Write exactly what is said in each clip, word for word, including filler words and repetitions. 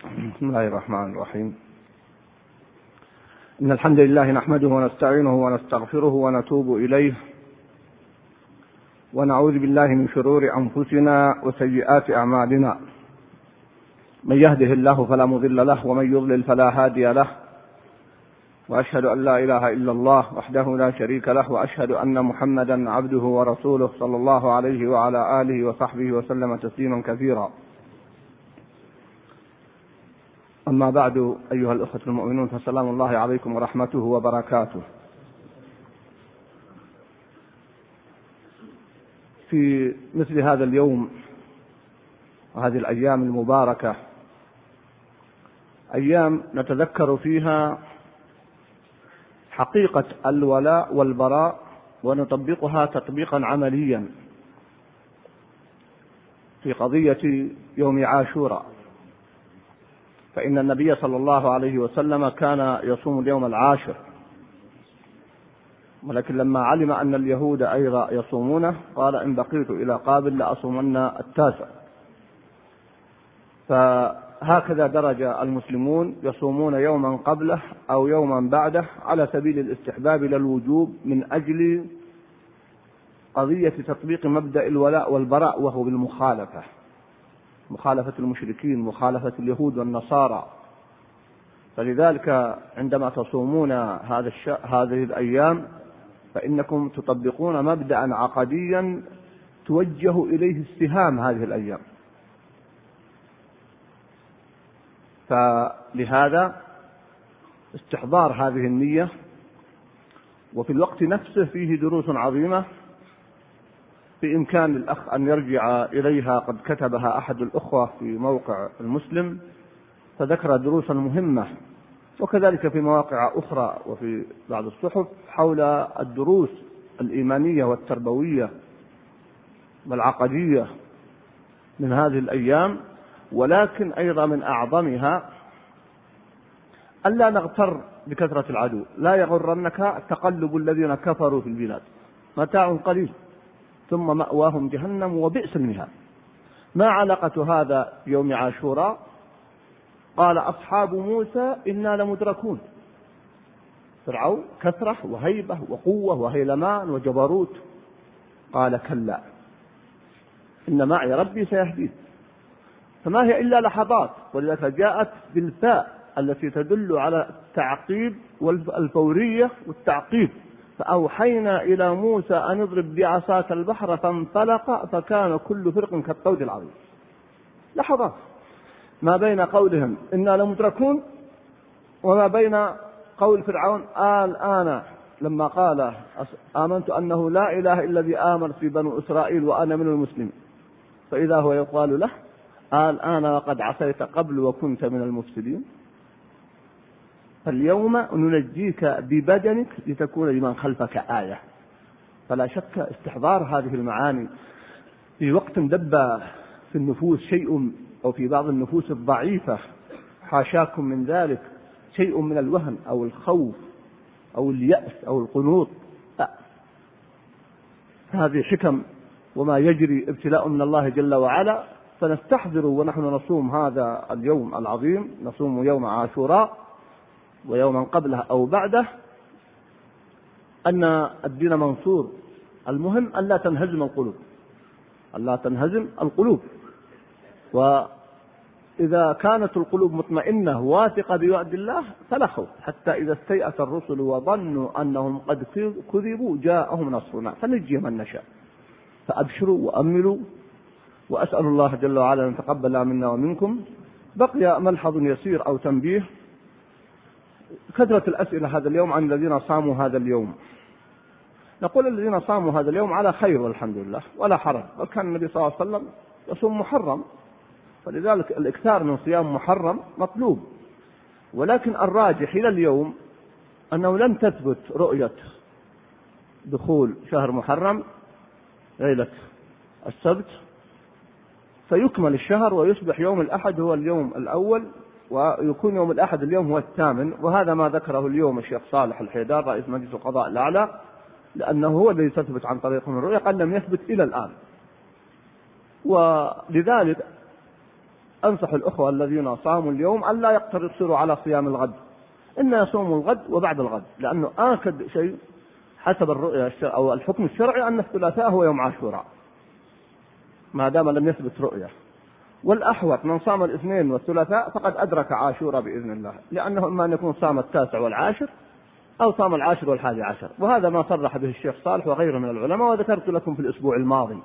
بسم الله الرحمن الرحيم. إن الحمد لله نحمده ونستعينه ونستغفره ونتوب إليه، ونعوذ بالله من شرور أنفسنا وسيئات أعمالنا. من يهده الله فلا مضل له، ومن يضلل فلا هادي له، وأشهد أن لا إله إلا الله وحده لا شريك له، وأشهد أن محمدا عبده ورسوله صلى الله عليه وعلى آله وصحبه وسلم تسليما كثيرا. أما بعد، أيها الأخوة المؤمنون، فسلام الله عليكم ورحمته وبركاته. في مثل هذا اليوم وهذه الأيام المباركة، أيام نتذكر فيها حقيقة الولاء والبراء ونطبقها تطبيقا عمليا في قضية يوم عاشوراء. فإن النبي صلى الله عليه وسلم كان يصوم اليوم العاشر، ولكن لما علم أن اليهود أيضا يصومونه قال: إن بقيت إلى قابل لأصومن التاسع. فهكذا درج المسلمون، يصومون يوما قبله أو يوما بعده على سبيل الاستحباب لا الوجوب، من أجل قضية تطبيق مبدأ الولاء والبراء، وهو بالمخالفة، مخالفة المشركين، مخالفة اليهود والنصارى. فلذلك عندما تصومون هذا الش... هذه الأيام فإنكم تطبقون مبدأ عقديا توجه إليه السهام هذه الأيام. فلهذا استحضار هذه النية، وفي الوقت نفسه فيه دروس عظيمة بإمكان الأخ أن يرجع إليها، قد كتبها أحد الأخوة في موقع المسلم فذكر دروسا مهمة، وكذلك في مواقع أخرى وفي بعض الصحف حول الدروس الإيمانية والتربوية والعقدية من هذه الأيام. ولكن أيضا من أعظمها ألا نغتر بكثرة العدو، لا يغرنك تقلب الذين كفروا في البلاد، متاع قليل ثم مأواهم جهنم وبئس المهاد. ما علاقة هذا بيوم عاشوراء؟ قال أصحاب موسى إنا لمدركون. فرعون كثرة وهيبة وقوة وهيلمان وجبروت، قال: كلا إن معي ربي سيهدين. فما هي إلا لحظات، ولذلك جاءت بالفاء التي تدل على التعقيب والفورية والتعقيب. فأوحينا إلى موسى أن اضرب بعصاك البحر فانفلق فكان كل فرق كالطود العظيم. لحظات ما بين قولهم إنا لمدركون وما بين قول فرعون الآن لما قال آمنت أنه لا إله إلا الذي آمن في بنو إسرائيل وأنا من المسلمين، فإذا هو يقال له الآن وقد عصيت قبل وكنت من المفسدين. فاليوم ننجيك ببدنك لتكون لمن خلفك آية. فلا شك استحضار هذه المعاني في وقت دب في النفوس شيء، أو في بعض النفوس الضعيفة حاشاكم من ذلك، شيء من الوهن أو الخوف أو اليأس أو القنوط. هذه حكم وما يجري ابتلاء من الله جل وعلا. فنستحضر ونحن نصوم هذا اليوم العظيم، نصوم يوم عاشوراء ويوما قبله أو بعده، أن الدين منصور. المهم أن لا تنهزم القلوب، أن لا تنهزم القلوب. وإذا كانت القلوب مطمئنة واثقة بوعد الله فلا خوف، حتى إذا استيأس الرسل وظنوا أنهم قد كذبوا جاءهم نصرنا فنجي من نشاء. فأبشروا وأملوا، وأسأل الله جل وعلا أن يتقبل منا ومنكم. بقي ملحظ يسير أو تنبيه: كثرة الأسئلة هذا اليوم عن الذين صاموا هذا اليوم. نقول الذين صاموا هذا اليوم على خير والحمد لله ولا حرج، بل كان النبي صلى الله عليه وسلم يصوم محرم، فلذلك الإكثار من صيام محرم مطلوب. ولكن الراجح إلى اليوم أنه لم تثبت رؤية دخول شهر محرم ليلة السبت، فيكمل الشهر ويصبح يوم الأحد هو اليوم الأول، ويكون يوم الأحد اليوم هو الثامن. وهذا ما ذكره اليوم الشيخ صالح الحيدار رئيس مجلس القضاء الأعلى، لأنه هو الذي تثبت عن طريق من الرؤية، قد لم يثبت إلى الآن. ولذلك أنصح الأخوة الذين صاموا اليوم أن لا يقتصروا على صيام الغد، إن يصوموا الغد وبعد الغد، لأنه آكد شيء حسب الرؤية أو الحكم الشرعي أن الثلاثاء هو يوم عاشوراء ما دام لم يثبت رؤية. والأحوط من صام الاثنين والثلاثاء فقد أدرك عاشوراء بإذن الله، لأنه إما أن يكون صام التاسع والعاشر أو صام العاشر والحادي عشر، وهذا ما صرح به الشيخ صالح وغيره من العلماء، وذكرت لكم في الأسبوع الماضي.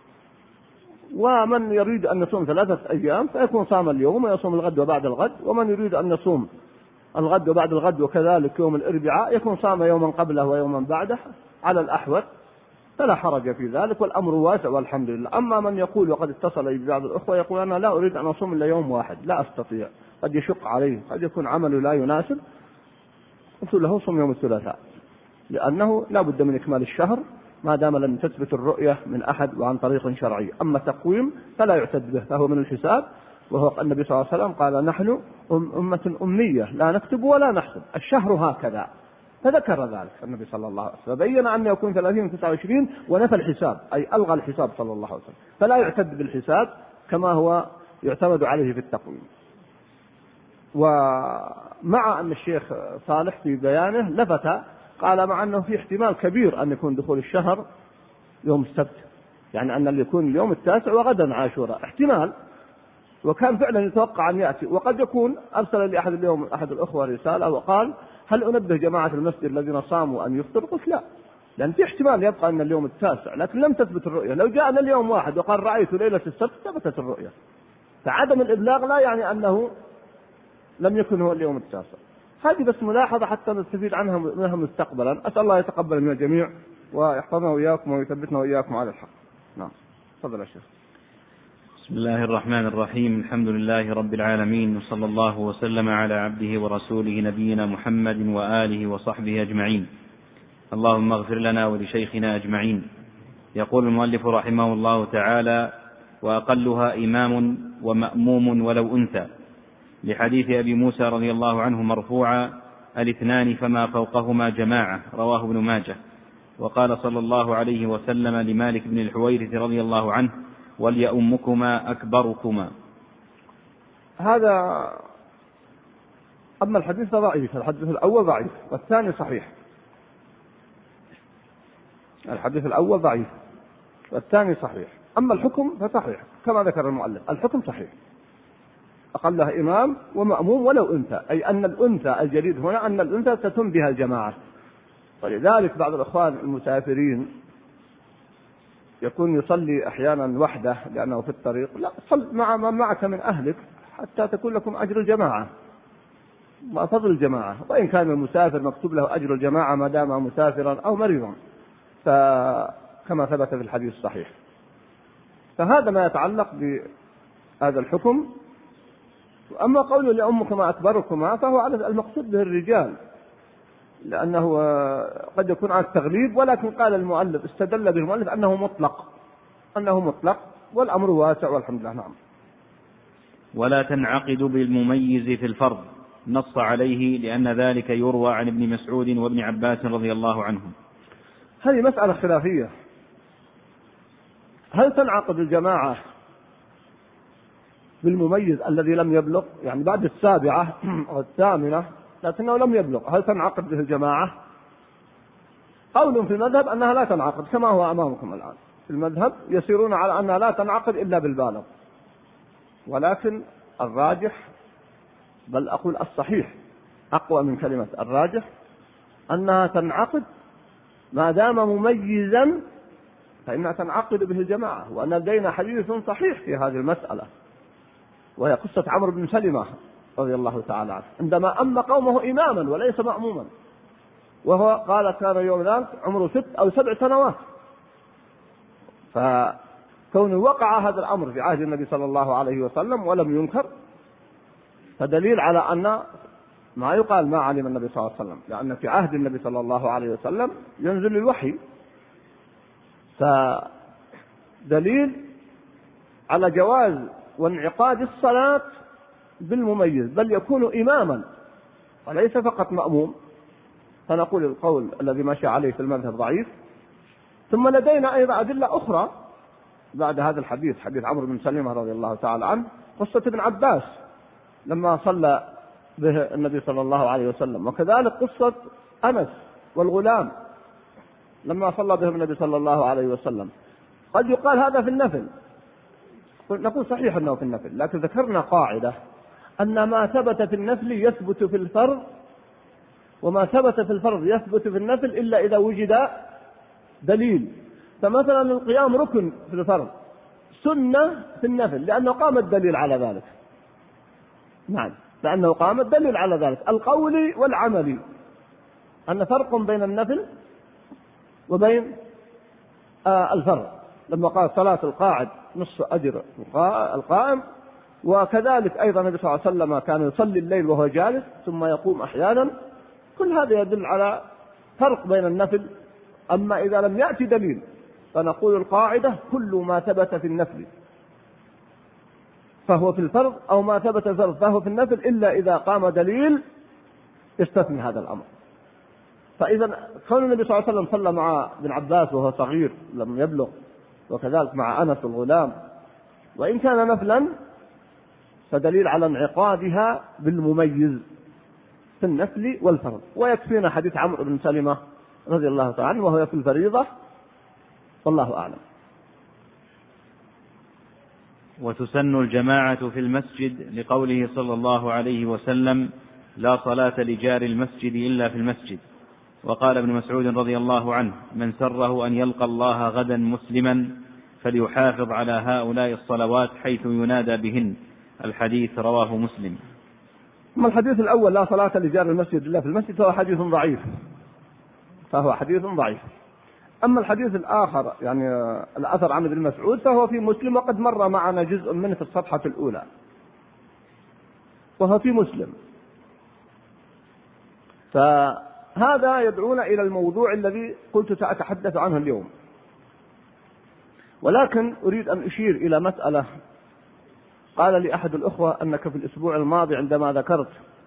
ومن يريد أن يصوم ثلاثة أيام فيكون صام اليوم ويصوم الغد وبعد الغد، ومن يريد أن يصوم الغد وبعد الغد وكذلك يوم الأربعاء يكون صام يوما قبله ويوما بعده على الأحوط، فلا حرج في ذلك، والأمر واسع والحمد لله. أما من يقول وقد اتصل إلى بعض الأخوة يقول أنا لا أريد أن أصوم إلا يوم واحد، لا أستطيع، قد يشق عليه، قد يكون عمله لا يناسب، قلت له صم يوم الثلاثاء، لأنه لا بد من إكمال الشهر ما دام لم تثبت الرؤية من أحد وعن طريق شرعي. أما تقويم فلا يعتد به، فهو من الحساب، وهو النبي صلى الله عليه وسلم قال نحن أمة أمية لا نكتب ولا نحسب، الشهر هكذا، فذكر ذلك النبي صلى الله عليه وسلم، فبين أن يكون ثلاثين وتسعة وعشرين ونفى الحساب، أي ألغى الحساب صلى الله عليه وسلم، فلا يعتد بالحساب كما هو يعتمد عليه في التقويم. ومع أن الشيخ صالح في بيانه لفت قال مع أنه في احتمال كبير أن يكون دخول الشهر يوم السبت، يعني أن اللي يكون اليوم التاسع وغدا عاشوراء احتمال، وكان فعلا يتوقع أن يأتي. وقد يكون أرسل لأحد اليوم أحد الأخوة رسالة وقال هل أنبه جماعة المسجد الذين صاموا أن يفطروا؟ قلت لا، لأن في احتمال يبقى أن اليوم التاسع، لكن لم تثبت الرؤية. لو جاءنا اليوم واحد وقال رأيت ليلة السبت ثبتت الرؤية، فعدم الإبلاغ لا يعني أنه لم يكن هو اليوم التاسع. هذه بس ملاحظة حتى نستفيد عنها منها مستقبلا. أسأل الله يتقبل من الجميع ويحفظنا وإياكم ويثبتنا وإياكم على الحق. نعم، تفضل يا شيخ. بسم الله الرحمن الرحيم، الحمد لله رب العالمين، وصلى الله وسلم على عبده ورسوله نبينا محمد وآله وصحبه أجمعين. اللهم اغفر لنا ولشيخنا أجمعين. يقول المؤلف رحمه الله تعالى: وأقلها إمام ومأموم ولو أنثى، لحديث أبي موسى رضي الله عنه مرفوعا: الاثنان فما فوقهما جماعة، رواه ابن ماجه. وقال صلى الله عليه وسلم لمالك بن الحويرث رضي الله عنه: وليؤمكما أكبركما. هذا أما الحديث ضعيف، الحديث الأول ضعيف والثاني صحيح. الحديث الأول ضعيف والثاني صحيح. أما الحكم فصحيح كما ذكر المؤلف، الحكم صحيح، أقلها إمام ومأموم ولو أنثى، أي أن الأنثى الجديد هنا أن الأنثى تتم بها الجماعة. ولذلك بعض الأخوان المسافرين يكون يصلي أحيانا وحده لأنه في الطريق، لا، صل مع من معك من أهلك حتى تكون لكم أجر الجماعة وفضل الجماعة، وإن كان المسافر مكتوب له أجر الجماعة ما دام مسافرا أو مريضا، فكما ثبت في الحديث الصحيح. فهذا ما يتعلق بهذا الحكم. أما قوله لأمكما أكبركما فهو على المقصود به الرجال، لأنه قد يكون على التغليب، ولكن قال المؤلف استدل به المؤلف أنه مطلق، أنه مطلق والأمر واسع والحمد لله. نعم. ولا تنعقد بالمميز في الفرض، نص عليه لأن ذلك يروى عن ابن مسعود وابن عباس رضي الله عنهم. هذه مسألة خلافية، هل تنعقد الجماعة بالمميز الذي لم يبلغ، يعني بعد السابعة والثامنة لكنه لم يبلغ، هل تنعقد به الجماعة؟ قول في المذهب أنها لا تنعقد كما هو أمامكم الآن، في المذهب يسيرون على أنها لا تنعقد إلا بالبالغ، ولكن الراجح، بل أقول الصحيح أقوى من كلمة الراجح، أنها تنعقد ما دام مميزا فإنها تنعقد به الجماعة. وأن لدينا حديث صحيح في هذه المسألة، وهي قصة عمرو بن سلمة رضي الله تعالى عنه عندما أم قومه إماما وليس مأموما، وهو قال كان يوم ذلك عمره ست أو سبع سنوات، فكونه وقع هذا الأمر في عهد النبي صلى الله عليه وسلم ولم ينكر، فدليل على أن ما يقال ما علم النبي صلى الله عليه وسلم، لأن في عهد النبي صلى الله عليه وسلم ينزل الوحي، فدليل على جواز وانعقاد الصلاة بالمميز، بل يكون إماما وليس فقط مأموم. فنقول القول الذي مشى عليه في المذهب ضعيف. ثم لدينا أيضا أدلة أخرى بعد هذا الحديث، حديث عمرو بن سلمة رضي الله تعالى عنه، قصة ابن عباس لما صلى به النبي صلى الله عليه وسلم، وكذلك قصة أنس والغلام لما صلى بهم النبي صلى الله عليه وسلم. قد يقال هذا في النفل، نقول صحيح أنه في النفل، لكن ذكرنا قاعدة أن ما ثبت في النفل يثبت في الفرض، وما ثبت في الفرض يثبت في النفل إلا إذا وجد دليل. فمثلا القيام ركن في الفرض، سنة في النفل، لأنه قام الدليل على ذلك. نعم، لأنه قام الدليل على ذلك القولي والعملي، أن فرق بين النفل وبين آه الفرض، لما قال صلاة القاعد نصف أجر القائم. وكذلك أيضا النبي صلى الله عليه وسلم كان يصلي الليل وهو جالس ثم يقوم أحيانا. كل هذا يدل على فرق بين النفل. أما إذا لم يأتي دليل فنقول القاعدة كل ما ثبت في النفل فهو في الفرض، أو ما ثبت في الفرض فهو في النفل، إلا إذا قام دليل يستثني هذا الأمر. فإذا كون النبي صلى الله عليه وسلم صلى مع ابن عباس وهو صغير لم يبلغ، وكذلك مع أنس الغلام، وإن كان نفلا فدليل على انعقادها بالمميز في النفل والفرض. ويكفينا حديث عمرو بن سلمة رضي الله تعالى عنه وهو في الفريضة، والله أعلم. وتسن الجماعة في المسجد لقوله صلى الله عليه وسلم: لا صلاة لجار المسجد إلا في المسجد. وقال ابن مسعود رضي الله عنه: من سره أن يلقى الله غدا مسلما فليحافظ على هؤلاء الصلوات حيث ينادى بهن. الحديث رواه مسلم. أما الحديث الأول لا صلاة لجار المسجد إلا في المسجد فهو حديث ضعيف، فهو حديث ضعيف. أما الحديث الآخر يعني الأثر عن ابن مسعود فهو في مسلم، وقد مر معنا جزء منه في الصفحة الأولى، وهو في مسلم. فهذا يدعونا إلى الموضوع الذي قلت سأتحدث عنه اليوم. ولكن أريد أن أشير إلى مسألة. قال لي أحد الأخوة أنك في الأسبوع الماضي عندما ذكرت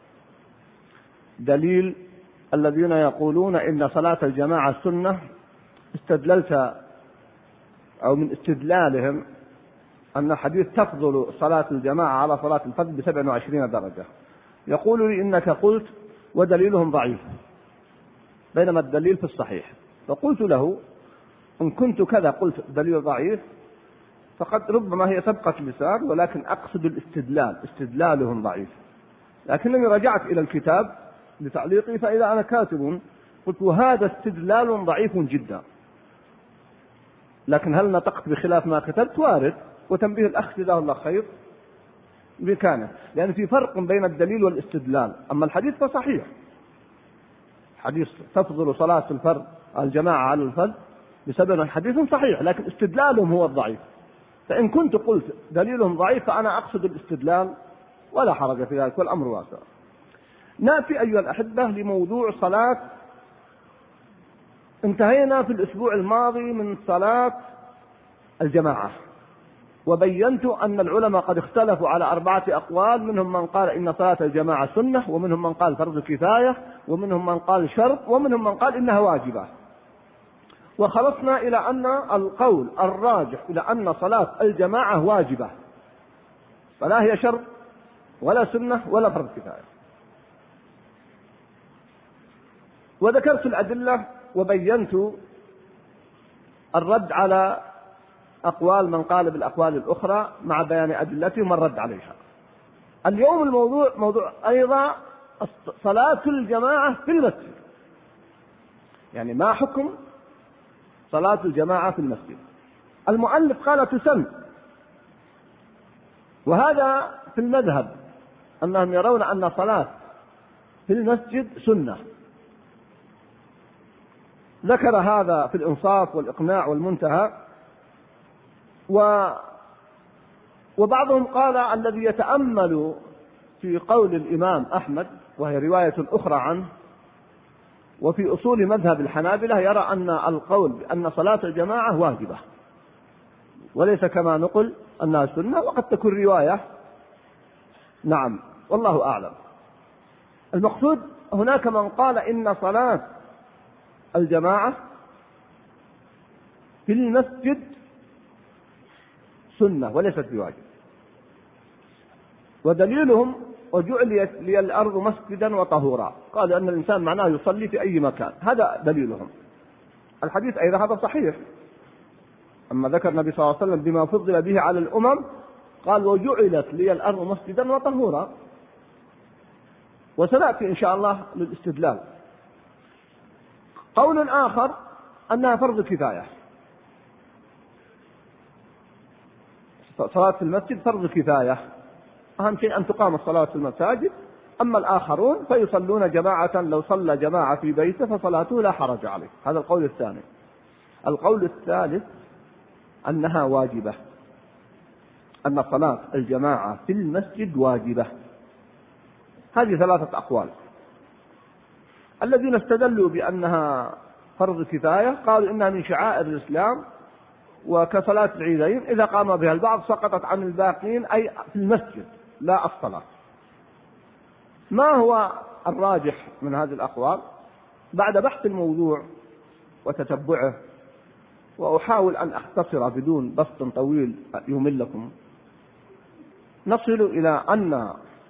دليل الذين يقولون إن صلاة الجماعة سنة، استدللت أو من استدلالهم أن حديث تفضل صلاة الجماعة على صلاة الفرد بسبع وعشرين درجة. يقول لي إنك قلت ودليلهم ضعيف بينما الدليل في الصحيح. فقلت له: إن كنت كذا قلت دليل ضعيف فقد ربما هي سبقة لسان، ولكن أقصد الاستدلال، استدلالهم ضعيف. لكنني رجعت إلى الكتاب لتعليقي فإذا أنا كاتب قلت: وهذا استدلال ضعيف جدا. لكن هل نطقت بخلاف ما كتبت؟ وارد. وتنبيه الأخ جزاه الله خير بكانه، لأن في فرق بين الدليل والاستدلال. أما الحديث فصحيح، حديث تفضل صلاة الفرد الجماعة على الفرد بسبب حديث صحيح، لكن استدلالهم هو الضعيف. فإن كنت قلت دليلهم ضعيف فأنا أقصد الاستدلال ولا حرج في ذلك، والأمر واسع. نأتي أيها الأحبة لموضوع صلاة. انتهينا في الأسبوع الماضي من صلاة الجماعة، وبينت أن العلماء قد اختلفوا على أربعة أقوال، منهم من قال إن صلاة الجماعة سنة، ومنهم من قال فرض كفاية، ومنهم من قال شرط، ومنهم من قال إنها واجبة. وخلصنا إلى أن القول الراجح إلى أن صلاة الجماعة واجبة، فلا هي شرط ولا سنة ولا فرض كفاية. وذكرت الأدلة وبينت الرد على أقوال من قال بالأقوال الأخرى مع بيان أدلتهم والرد عليها. اليوم الموضوع موضوع أيضا صلاة الجماعة في المسجد، يعني ما حكم صلاة الجماعة في المسجد. المؤلف قال تسن، وهذا في المذهب أنهم يرون أن صلاة في المسجد سنة. ذكر هذا في الإنصاف والإقناع والمنتهى. و وبعضهم قال الذي يتأمل في قول الإمام أحمد، وهي رواية أخرى عنه، وفي أصول مذهب الحنابلة، يرى أن القول بأن صلاة الجماعة واجبة وليس كما نقل أنها سنة، وقد تكون رواية. نعم، والله أعلم. المقصود هناك من قال إن صلاة الجماعة في المسجد سنة وليست بواجب. ودليلهم وجعلت لي الأرض مسجدا وطهورا، قال أن الإنسان معناه يصلي في أي مكان، هذا دليلهم. الحديث أيضا هذا صحيح، أما ذكر النبي صلى الله عليه وسلم بما فضل به على الأمم قال وجعلت لي الأرض مسجدا وطهورا، وسنأتي إن شاء الله للاستدلال. قول آخر أنها فرض كفاية، صلاة في المسجد فرض كفاية، أهم شيء أن تقام الصلاة في المساجد، أما الآخرون فيصلون جماعة، لو صلى جماعة في بيته فصلاته لا حرج عليه. هذا القول الثاني. القول الثالث أنها واجبة، أن صلاة الجماعة في المسجد واجبة. هذه ثلاثة أقوال. الذين استدلوا بأنها فرض كفاية قالوا إنها من شعائر الإسلام، وكصلاة العيدين إذا قام بها البعض سقطت عن الباقين، أي في المسجد لا الصلاة. ما هو الراجح من هذه الأقوال؟ بعد بحث الموضوع وتتبعه، وأحاول أن أختصر بدون بسط طويل يملكم، نصل إلى أن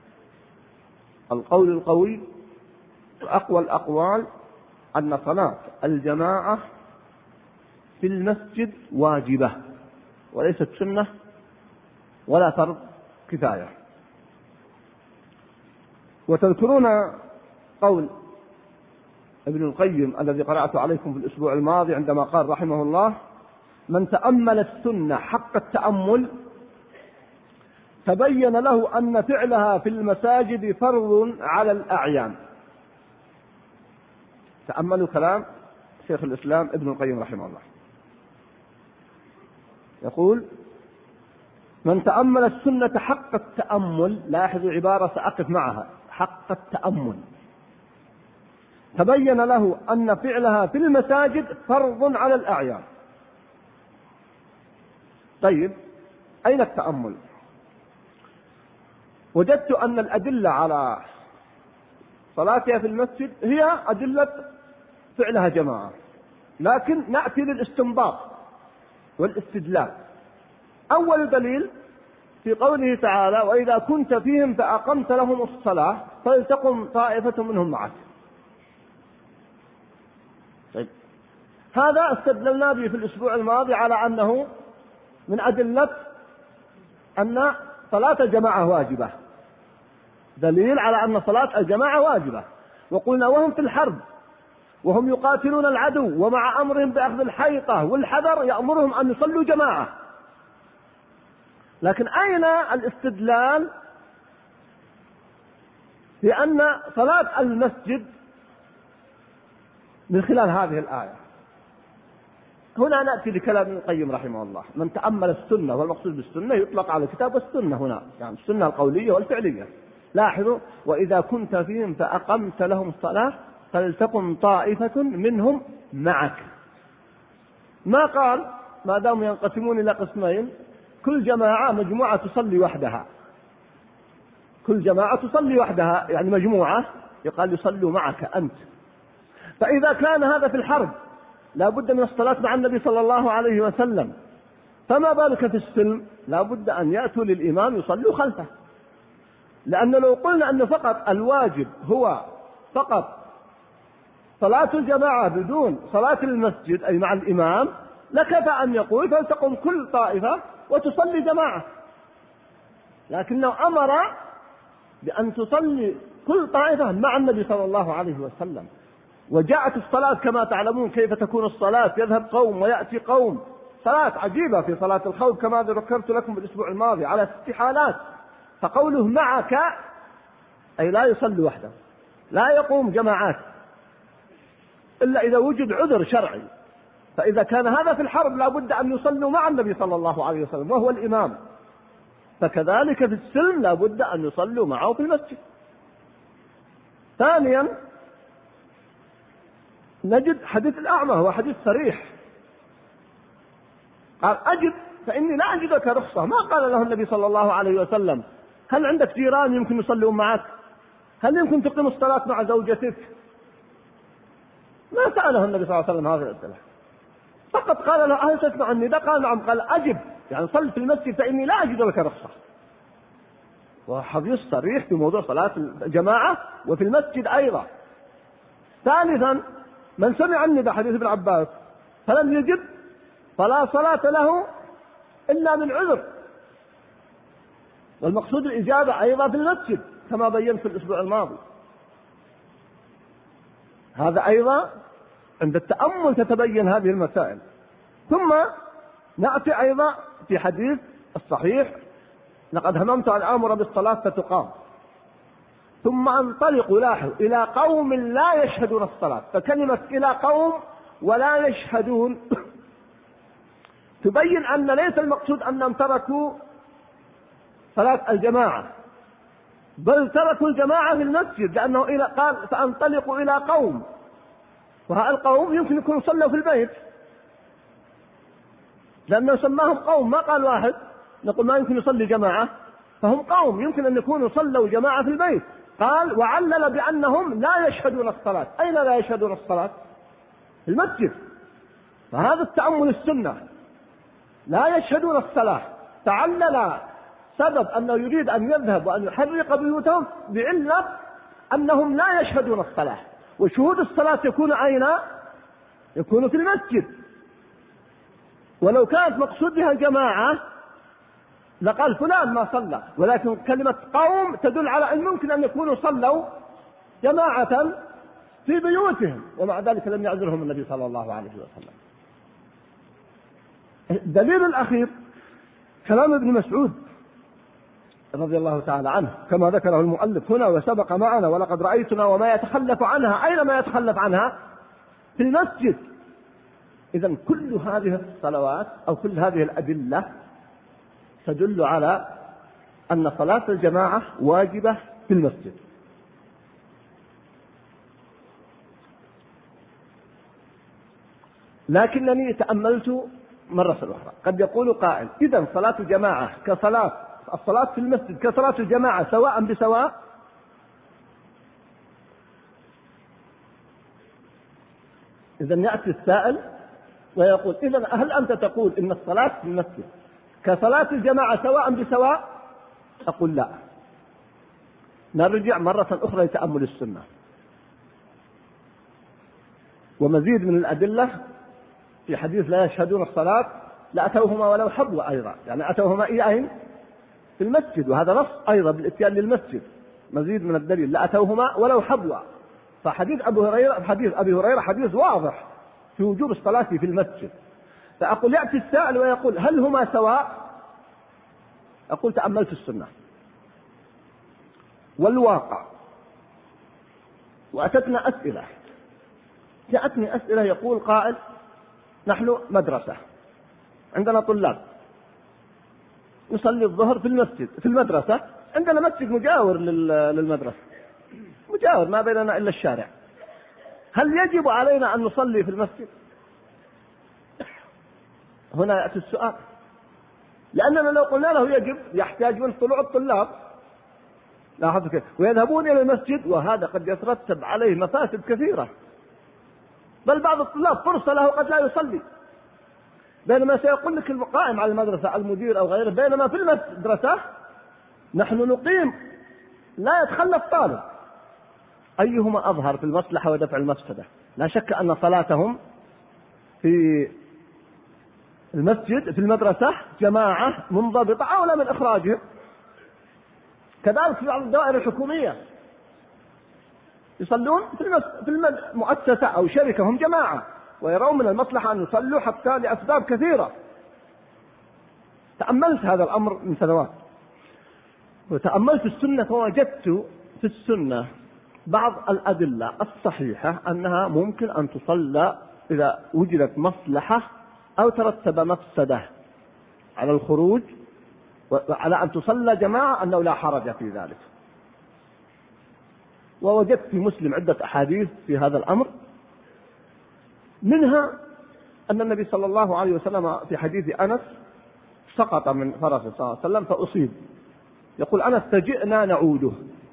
القول القوي وأقوى الأقوال أن صلاة الجماعة في المسجد واجبة وليست سنة ولا فرض كفاية. وتذكرون قول ابن القيم الذي قرأت عليكم في الأسبوع الماضي عندما قال رحمه الله: من تأمل السنة حق التأمل تبين له أن فعلها في المساجد فرض على الأعيان. تأملوا كلام شيخ الإسلام ابن القيم رحمه الله، يقول: من تأمل السنة حق التأمل، لاحظوا عبارة سأقف معها، حق التأمل، تبين له أن فعلها في المساجد فرض على الأعيان. طيب، أين التأمل؟ وجدت أن الأدلة على صلاتها في المسجد هي أدلة فعلها جماعة، لكن نأتي للاستنباط والاستدلال. أول دليل في قوله تعالى: وإذا كنت فيهم فأقمت لهم الصلاة فلتقم طائفة منهم معك. طيب، هذا استدللنا به في الأسبوع الماضي على أنه من أدلة أن صلاة الجماعة واجبة، دليل على أن صلاة الجماعة واجبة. وقلنا وهم في الحرب وهم يقاتلون العدو، ومع أمرهم بأخذ الحيطة والحذر يأمرهم أن يصلوا جماعة. لكن أين الاستدلال لأن صلاة المسجد من خلال هذه الآية؟ هنا نأتي لكلام ابن القيم رحمه الله: من تأمل السنة، والمقصود بالسنة يطلق على الكتاب والسنة هنا، يعني السنة القولية والفعلية. لاحظوا: وإذا كنت فيهم فأقمت لهم الصلاة فلتقم طائفة منهم معك. ما قال ما دام ينقسمون إلى قسمين كل جماعة مجموعة تصلي وحدها، كل جماعة تصلي وحدها، يعني مجموعة يقال يصلوا معك أنت. فإذا كان هذا في الحرب لا بد من الصلاة مع النبي صلى الله عليه وسلم، فما بالك في السلم؟ لا بد أن يأتوا للإمام يصلوا خلفه. لأن لو قلنا أن فقط الواجب هو فقط صلاة الجماعة بدون صلاة المسجد أي مع الإمام، لكفى أن يقول فلتقم كل طائفة وتصلي جماعة. لكنه أمر بأن تصلي كل طائفة مع النبي صلى الله عليه وسلم. وجاءت الصلاة كما تعلمون كيف تكون الصلاة، يذهب قوم ويأتي قوم، صلاة عجيبة في صلاة الخوف كما ذكرت لكم بالأسبوع الماضي على ست حالات. فقوله معك أي لا يصلي وحده، لا يقوم جماعات إلا إذا وجد عذر شرعي. فإذا كان هذا في الحرب لا بد أن يصلوا مع النبي صلى الله عليه وسلم وهو الإمام، فكذلك في السلم لا بد أن يصلوا معه في المسجد. ثانيا نجد حديث الأعمى، هو حديث صريح، قال: أجب فإني لا أجدك رخصة. ما قال له النبي صلى الله عليه وسلم: هل عندك جيران يمكن يصلون معك؟ هل يمكن تقيم الصلاة مع زوجتك؟ ما سأله النبي صلى الله عليه وسلم هذه الأسئلة، فقط قال له: هل تسمع النداء؟ قال: نعم. قال: أجب، يعني صل في المسجد فإني لا أجد لك رخصة. وحديث صريح في موضوع صلاة الجماعة وفي المسجد أيضا. ثالثا من سمع النداء حديث ابن عباس فلم يجب فلا صلاة له إلا من عذر، والمقصود الإجابة أيضا في المسجد كما بينت في الأسبوع الماضي. هذا أيضا عند التأمل تتبين هذه المسائل. ثم نأتي أيضا في حديث الصحيح لقد هممت أن آمر بالصلاة فتقام ثم أنطلق لاحظ إلى قوم لا يشهدون الصلاة، فكلمة إلى قوم ولا يشهدون تبين أن ليس المقصود أنهم تركوا صلاة الجماعة، بل تركوا الجماعة في المسجد، لأنه إلى قال فأنطلق إلى قوم، وهؤلاء القوم يمكن يكونوا صلوا في البيت، لأنه سماهم قوم ما قال واحد نقول ما يمكن يصلي جماعة، فهم قوم يمكن أن يكونوا صلوا جماعة في البيت. قال وعلل بأنهم لا يشهدون الصلاة. أين لا يشهدون الصلاة؟ في المسجد. فهذا التأمل السنة، لا يشهدون الصلاة، تعلل سبب أنه يريد أن يذهب وأن يحرق بيوتهم بعلة أنهم لا يشهدون الصلاة، وشهود الصلاة يكون أين؟ يكون في المسجد. ولو كانت مقصود بها الجماعة لقال فلان ما صلى، ولكن كلمة قوم تدل على أن ممكن أن يكونوا صلوا جماعة في بيوتهم، ومع ذلك لم يعذرهم النبي صلى الله عليه وسلم. الدليل الأخير كلام ابن مسعود رضي الله تعالى عنه كما ذكره المؤلف هنا وسبق معنا ولقد رأيتنا وما يتخلف عنها. أين ما يتخلف عنها؟ في المسجد. إذن كل هذه الصلوات أو كل هذه الأدلة تدل على أن صلاة الجماعة واجبة في المسجد. لكنني تأملت مرة أخرى قد يقول قائل إذن صلاة الجماعة كصلاة الصلاة في المسجد كصلاة الجماعة سواء بسواء؟ إذن يأتي السائل ويقول إذن هل أنت تقول إن الصلاة في المسجد كصلاة الجماعة سواء بسواء؟ أقول لا. نرجع مرة أخرى لتأمل السنة ومزيد من الأدلة في حديث لا يشهدون الصلاة لأتوهما ولو حبوا أيضا، يعني أتوهما أين؟ في المسجد، وهذا نص أيضا بالإتيان للمسجد. مزيد من الدليل لأتوهما ولو حبوا. فحديث أبو هريرة حديث أبي هريرة حديث واضح في وجوب الصلاة في المسجد. فأقول يأتي السائل ويقول هل هما سواء؟ أقول تأملت السنة والواقع وأتتنا أسئلة جاءتني أسئلة يقول قائل نحن مدرسة عندنا طلاب نصلي الظهر في المسجد في المدرسة، عندنا مسجد مجاور للمدرسة مجاور ما بيننا إلا الشارع، هل يجب علينا أن نصلي في المسجد؟ هنا يأتي السؤال، لأننا لو قلنا له يجب يحتاج من طلوع الطلاب لاحظوا كيف ويذهبون إلى المسجد، وهذا قد يترتب عليه مفاسد كثيرة، بل بعض الطلاب فرصة له قد لا يصلي، بينما سيقول لك القائم على المدرسة المدير أو غيره بينما في المدرسة نحن نقيم لا يتخلف طالب. أيهما أظهر في المصلحة ودفع المفسدة؟ لا شك أن صلاتهم في المسجد في المدرسة جماعة منضبطة أولى من إخراجهم. كذلك في بعض الدوائر الحكومية يصلون في المؤسسة أو شركة هم جماعة ويرون من المصلحة أن يصلوا حتى لأسباب كثيرة. تأملت هذا الأمر من سنوات وتأملت السنة فوجدت في السنة بعض الأدلة الصحيحة أنها ممكن أن تصلى إذا وجدت مصلحة أو ترتب مفسدة على الخروج وعلى أن تصلى جماعة أنه لا حرج في ذلك. ووجدت في مسلم عدة أحاديث في هذا الأمر، منها أن النبي صلى الله عليه وسلم في حديث أنس سقط من فرسه صلى الله عليه وسلم فأصيب، يقول أنس فجئنا نعوده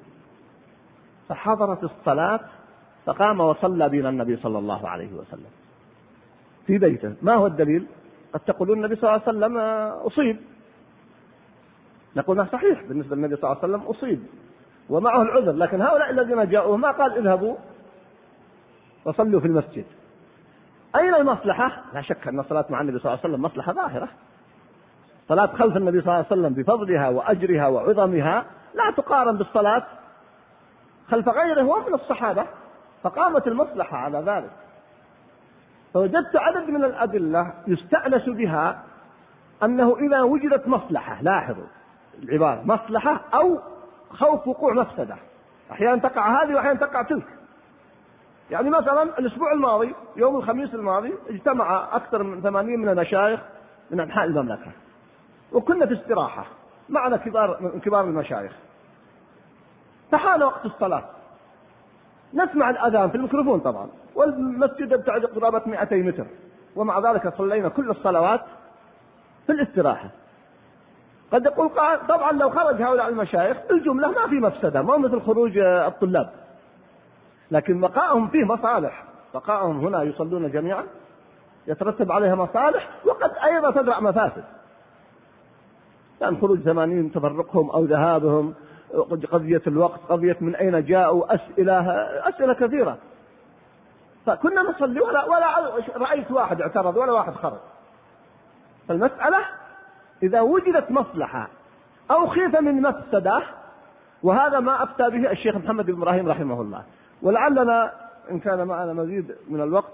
فحضرت الصلاة فقام وصلى بنا النبي صلى الله عليه وسلم في بيته. ما هو الدليل؟ قد تقولون النبي صلى الله عليه وسلم أصيب، نقول صحيح بالنسبة للنبي صلى الله عليه وسلم أصيب ومعه العذر، لكن هؤلاء الذين جاءوا ما قال اذهبوا وصلوا في المسجد. أين المصلحة؟ لا شك أن الصلاة مع النبي صلى الله عليه وسلم مصلحة ظاهرة. صلاة خلف النبي صلى الله عليه وسلم بفضلها وأجرها وعظمها لا تقارن بالصلاة خلف غيره ومن الصحابة، فقامت المصلحة على ذلك. فوجدت عدد من الأدلة يستأنس بها أنه إذا وجدت مصلحة، لاحظوا العبارة، مصلحة أو خوف وقوع مفسدة، أحيانا تقع هذه وأحيانا تقع تلك. يعني مثلا الأسبوع الماضي يوم الخميس الماضي اجتمع أكثر من ثمانين من المشايخ من أنحاء المملكة، وكنا في استراحة معنا كبار من كبار المشايخ. فحان وقت الصلاة، نسمع الأذان في الميكروفون طبعا، والمسجد ابتعد قرابة مئتي متر، ومع ذلك صلينا كل الصلوات في الاستراحة. قد يقول قائل طبعا لو خرج هؤلاء المشايخ الجملة ما في مفسدة، ما مثل خروج الطلاب، لكن بقائهم فيه مصالح، بقائهم هنا يصلون جميعا يترتب عليها مصالح، وقد أيضا تدرأ مفاسد، يعني خروج ثمانين تفرقهم أو ذهابهم، قضية الوقت، قضية من أين جاءوا، أسئلة أسئلة كثيرة. فكنا نصلي ولا, ولا رأيت واحد اعترض ولا واحد خرج. فالمسألة إذا وجدت مصلحة أو خيف من مفسدة، وهذا ما أفتى به الشيخ محمد بن إبراهيم رحمه الله. ولعلنا إن كان معنا مزيد من الوقت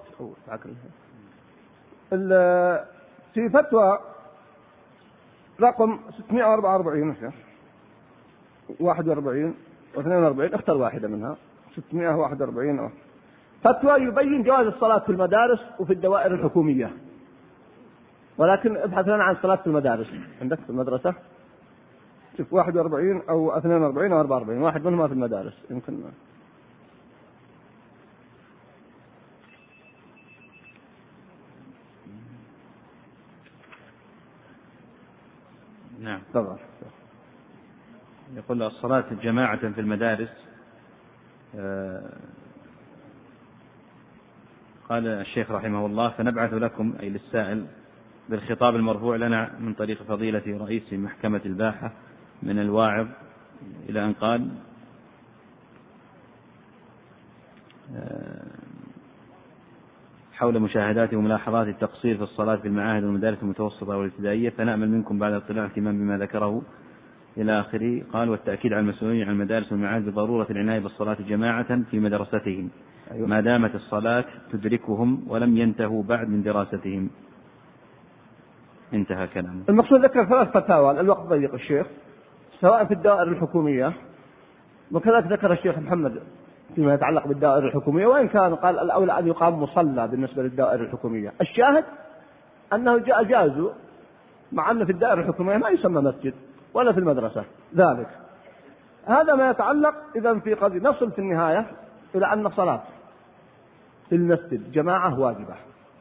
في فتوى رقم ستمائة وأربعة وأربعين واحد وأربعين واثنين وأربعين، اختر واحدة منها، ستمائة وواحد وأربعين، فتوى يبين جواز الصلاة في المدارس وفي الدوائر الحكومية. ولكن ابحث لنا عن الصلاة في المدارس، عندك في المدرسة شوف واحد وأربعين أو اثنين وأربعين أو أربعة وأربعين، واحد منهما في المدارس يمكن. نعم طبعا. يقول الصلاة جماعة في المدارس. قال الشيخ رحمه الله: فنبعث لكم أي للسائل بالخطاب المرفوع لنا من طريق فضيلة رئيس محكمة الباحة من الواعظ، إلى أن قال: حول مشاهدات وملاحظات التقصير في الصلاة في المعاهد والمدارس المتوسطة والابتدائية، فنأمل منكم بعد اطلاع اهتمام بما ذكره إلى آخره. قال: والتأكيد على المسؤولين عن المدارس والمعاهد بضرورة العناية بالصلاة جماعة في مدرستهم ما دامت الصلاة تدركهم ولم ينتهوا بعد من دراستهم. انتهى كلامه. المقصود ذكر ثلاث فتاوى، الوقت ضيق الشيخ، سواء في الدوائر الحكومية، وكذلك ذكر الشيخ محمد فيما يتعلق بالدوائر الحكومية، وإن كان قال الأولى أن يقام مصلى بالنسبة للدوائر الحكومية. الشاهد أنه جاء جازوا، مع أن في الدائرة الحكومية ما يسمى مسجد ولا في المدرسة ذلك. هذا ما يتعلق إذا في قضية. نصل في النهاية إلى أن الصلاة في المسجد جماعة واجبة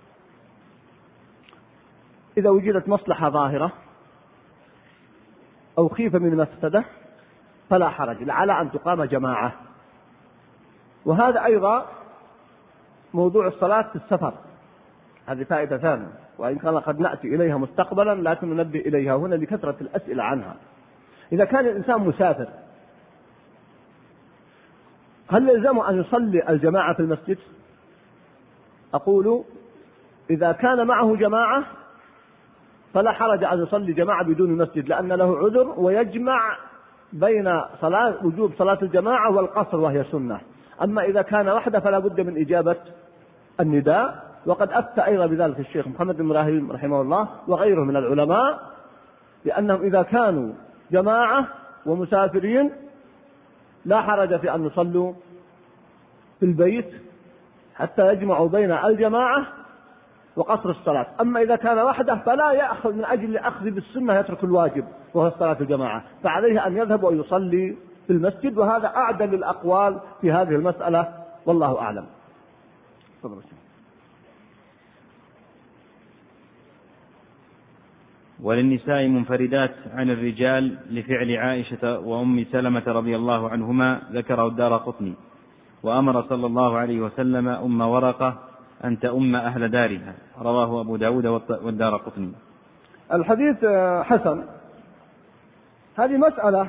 إذا وجدت مصلحة ظاهرة أو خيف من مفسدة فلا حرج على أن تقام جماعة. وهذا أيضا موضوع الصلاة في السفر، هذه فائدة ثانية، وإن كان قد نأتي إليها مستقبلا لكن ننبه إليها هنا لكثرة الأسئلة عنها. إذا كان الإنسان مسافر هل يلزم أن يصلي الجماعة في المسجد؟ أقول إذا كان معه جماعة فلا حرج أن يصلي جماعة بدون المسجد، لأن له عذر ويجمع بين صلاة وجوب صلاة الجماعة والقصر وهي سنة. أما إذا كان وحده فلا بد من إجابة النداء، وقد أفتى أيضا بذلك الشيخ محمد بن إبراهيم رحمه الله وغيره من العلماء، لأنهم إذا كانوا جماعة ومسافرين لا حرج في أن يصلوا في البيت حتى يجمعوا بين الجماعة وقصر الصلاة. أما إذا كان وحده فلا يأخذ من أجل أخذ بالسنة يترك الواجب وهو صلاة الجماعة، فعليه أن يذهب ويصلي في المسجد، وهذا أعدل الأقوال في هذه المسألة والله أعلم. وللنساء منفردات عن الرجال لفعل عائشة وأم سلمة رضي الله عنهما ذكره الدارقطني، وأمر صلى الله عليه وسلم أم ورقة أن تؤم أهل دارها، رواه أبو داود والدارقطني. الحديث حسن، هذه مسألة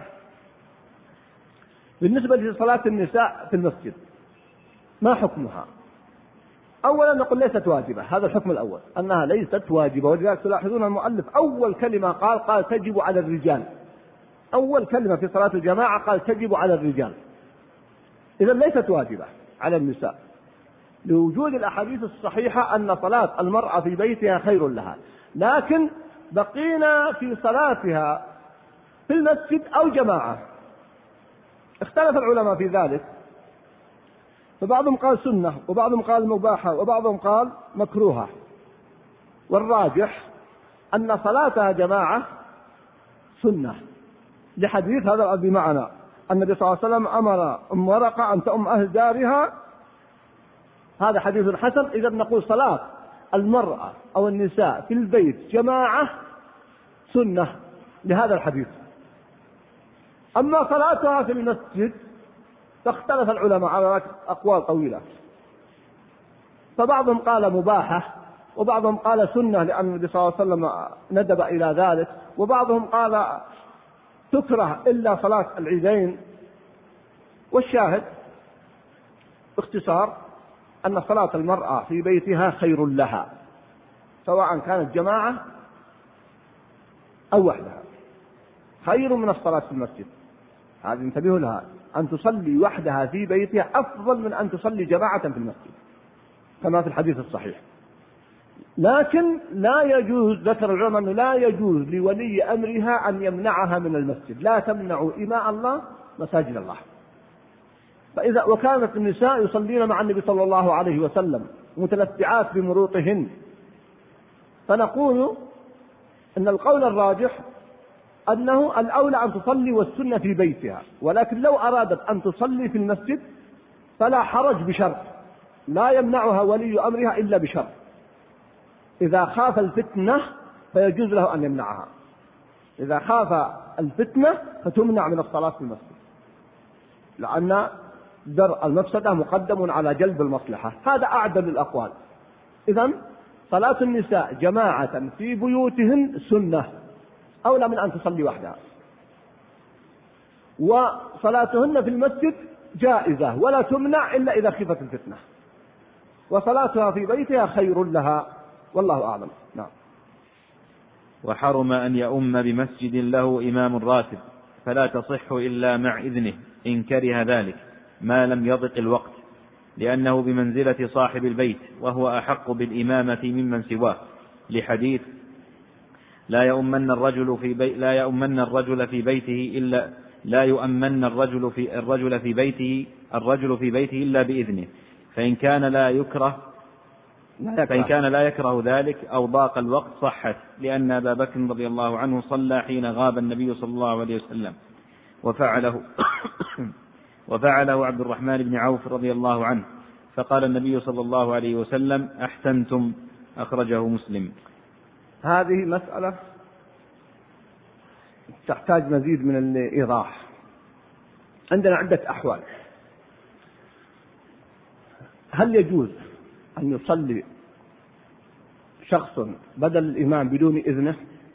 بالنسبة لصلاة النساء في المسجد ما حكمها؟ أولا نقول ليست واجبة، هذا الحكم الأول أنها ليست واجبة، ولذلك تلاحظون المؤلف أول كلمة قال قال تجب على الرجال، أول كلمة في صلاة الجماعة قال تجب على الرجال، إذا ليست واجبة على النساء لوجود الأحاديث الصحيحة أن صلاة المرأة في بيتها خير لها. لكن بقينا في صلاتها في المسجد أو جماعة، اختلف العلماء في ذلك، فبعضهم قال سنة وبعضهم قال مباحة وبعضهم قال مكروهة، والراجح أن صلاتها جماعة سنة لحديث هذا الذي معنا النبي صلى الله عليه وسلم أمر أم ورقة أن تؤم أهل دارها، هذا حديث حسن. إذا نقول صلاة المرأة أو النساء في البيت جماعة سنة لهذا الحديث. أما صلاتها في المسجد فاختلف العلماء على أقوال طويلة، فبعضهم قال مباحة وبعضهم قال سنة لأن النبي صلى الله عليه وسلم ندب إلى ذلك، وبعضهم قال تكره إلا صلاة العيدين. والشاهد باختصار أن صلاة المرأة في بيتها خير لها سواء كانت جماعة أو وحدها، خير من الصلاة في المسجد. هذه انتبهوا لها، أن تصلي وحدها في بيتها أفضل من أن تصلي جماعة في المسجد كما في الحديث الصحيح. لكن لا يجوز، ذكر العلماء أنه لا يجوز لولي أمرها أن يمنعها من المسجد، لا تمنعوا إماء الله مساجد الله. فإذا وكانت النساء يصلين مع النبي صلى الله عليه وسلم متلفعات بمروطهن، فنقول أن القول الراجح أنه الأولى أن تصلي والسنة في بيتها، ولكن لو أرادت أن تصلي في المسجد فلا حرج بشرط، لا يمنعها ولي أمرها إلا بشرط، إذا خاف الفتنة فيجوز له أن يمنعها، إذا خاف الفتنة فتمنع من الصلاة في المسجد، لأن درء المفسدة مقدم على جلب المصلحة. هذا أعدل الأقوال. إذن صلاة النساء جماعة في بيوتهن سنة أولى من أن تصلي وحدها، وصلاتهن في المسجد جائزة ولا تمنع إلا إذا خفت الفتنة، وصلاتها في بيتها خير لها والله أعلم. نعم. وحرم أن يؤم بمسجد له إمام راتب، فلا تصح إلا مع إذنه إن كره ذلك ما لم يضق الوقت، لأنه بمنزلة صاحب البيت وهو أحق بالإمامة ممن سواه، لحديث لا يؤمن الرجل في بي لا يؤمن الرجل في بيته إلا لا يؤمن الرجل في الرجل في بيته الرجل في بيته إلا بإذنه، فإن كان لا يكره فإن كان لا يكره ذلك أو ضاق الوقت صحت، لأن أبا بكر رضي الله عنه صلى حين غاب النبي صلى الله عليه وسلم، وفعله وفعله عبد الرحمن بن عوف رضي الله عنه، فقال النبي صلى الله عليه وسلم أحسنتم، أخرجه مسلم. هذه مسألة تحتاج مزيد من الإيضاح. عندنا عدة أحوال، هل يجوز أن يصلي شخص بدل الإمام بدون إذنه؟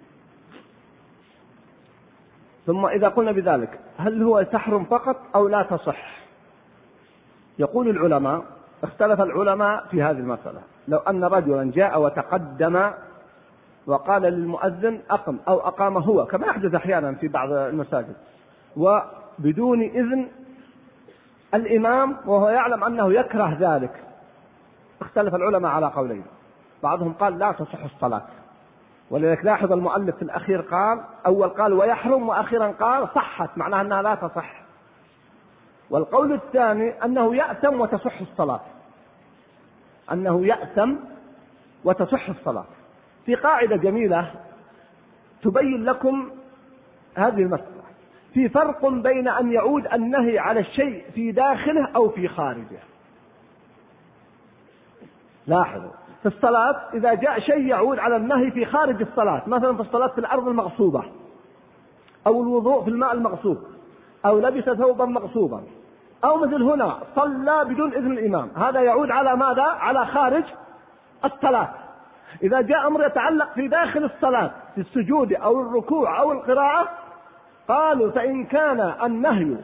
ثم إذا قلنا بذلك هل هو تحرم فقط أو لا تصح؟ يقول العلماء اختلف العلماء في هذه المسألة. لو أن رجلا جاء وتقدم وقال للمؤذن أقم أو أقام هو، كما يحدث أحيانا في بعض المساجد، وبدون إذن الإمام وهو يعلم أنه يكره ذلك، اختلف العلماء على قولين. بعضهم قال لا تصح الصلاة، ولذلك لاحظ المؤلف في الأخير قال أول قال ويحرم، وأخيرا قال صحت، معناها أنها لا تصح. والقول الثاني أنه يأثم وتصح الصلاة، أنه يأثم وتصح الصلاة. في قاعدة جميلة تبين لكم هذه المسألة، في فرق بين أن يعود النهي على الشيء في داخله أو في خارجه. لاحظوا في الصلاة إذا جاء شيء يعود على النهي في خارج الصلاة، مثلا في الصلاة في الأرض المغصوبة، أو الوضوء في الماء المغصوب، أو لبس ثوبا مغصوبا، أو مثل هنا صلى بدون إذن الإمام، هذا يعود على ماذا؟ على خارج الصلاة. إذا جاء أمر يتعلق في داخل الصلاة في السجود أو الركوع أو القراءة قالوا فإن كان النهي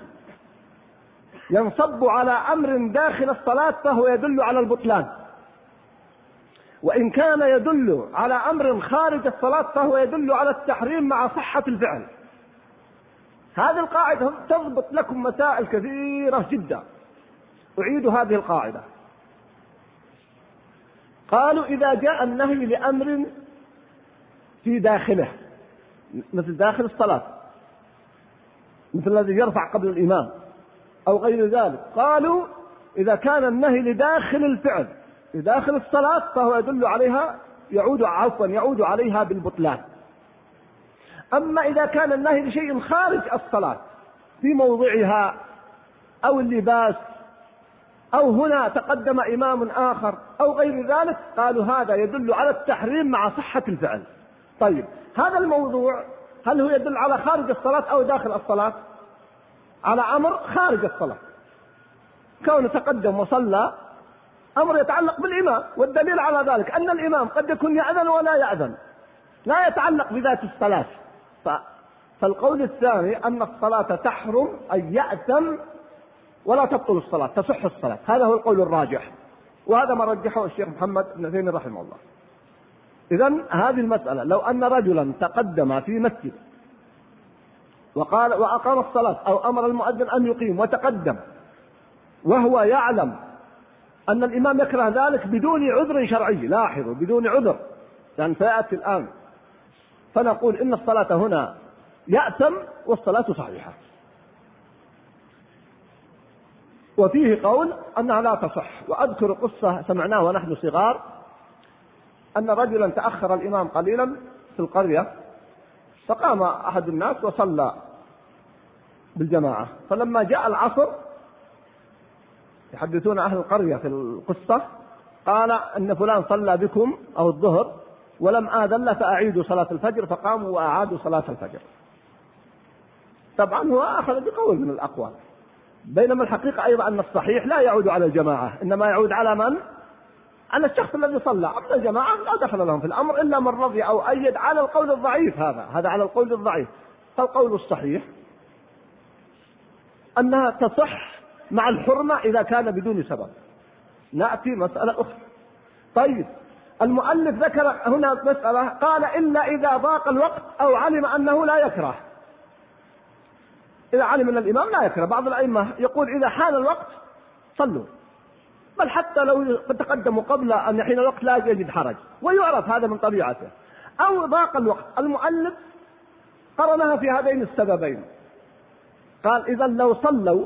ينصب على أمر داخل الصلاة فهو يدل على البطلان، وإن كان يدل على أمر خارج الصلاة فهو يدل على التحريم مع صحة الفعل. هذه القاعدة تضبط لكم مسائل كثيرة جدا. أعيد هذه القاعدة. قالوا إذا جاء النهي لأمر في داخله مثل داخل الصلاة، مثل الذي يرفع قبل الإمام أو غير ذلك، قالوا إذا كان النهي لداخل الفعل لداخل الصلاة فهو يدل عليها يعود عفوا يعود عليها بالبطلان. أما إذا كان النهي لشيء خارج الصلاة في موضعها أو اللباس أو هنا تقدم إمام آخر أو غير ذلك، قالوا هذا يدل على التحريم مع صحة الفعل. طيب هذا الموضوع هل هو يدل على خارج الصلاة أو داخل الصلاة؟ على أمر خارج الصلاة، كونه تقدم وصلى أمر يتعلق بالإمام، والدليل على ذلك أن الإمام قد يكون يأذن ولا يأذن، لا يتعلق بذات الصلاة. فالقول الثاني أن الصلاة تحرم أن يأثم ولا تبطل الصلاة، تصح الصلاة. هذا هو القول الراجح، وهذا ما رجحه الشيخ محمد بن تيمية رحمه الله. إذن هذه المسألة لو أن رجلا تقدم في مسجد وقال وأقام الصلاة أو أمر المؤذن أن يقيم وتقدم وهو يعلم أن الإمام يكره ذلك بدون عذر شرعي، لاحظوا بدون عذر، لأن سيأتي الآن، فنقول إن الصلاة هنا يأثم والصلاة صحيحة. وفيه قول أنها لا تصح. وأذكر قصة سمعناها ونحن صغار، أن رجلا تأخر الإمام قليلا في القرية، فقام أحد الناس وصلى بالجماعة، فلما جاء العصر يحدثون أهل القرية في القصة قال أن فلان صلى بكم أو الظهر ولم آذن له فأعيدوا صلاة الفجر، فقاموا وأعادوا صلاة الفجر. طبعا هو أخذ بقول من الأقوال، بينما الحقيقة أيضا أن الصحيح لا يعود على الجماعة، إنما يعود على من؟ على الشخص الذي صلى. أما الجماعة لا دخل لهم في الأمر إلا من رضي أو أيد على القول الضعيف. هذا هذا على القول الضعيف. فالقول الصحيح أنها تصح مع الحرمة إذا كان بدون سبب. نأتي مسألة أخرى. طيب المؤلف ذكر هنا مسألة، قال إلا إذا ضاق الوقت أو علم أنه لا يكره. إذا علم أن الإمام لا يكره، بعض الأئمة يقول إذا حان الوقت صلوا، بل حتى لو تقدموا قبل أن يحين الوقت لا يجد حرج، ويعرف هذا من طبيعته. أو ضاق الوقت، المؤلف قرنها في هذين السببين، قال إذا لو صلوا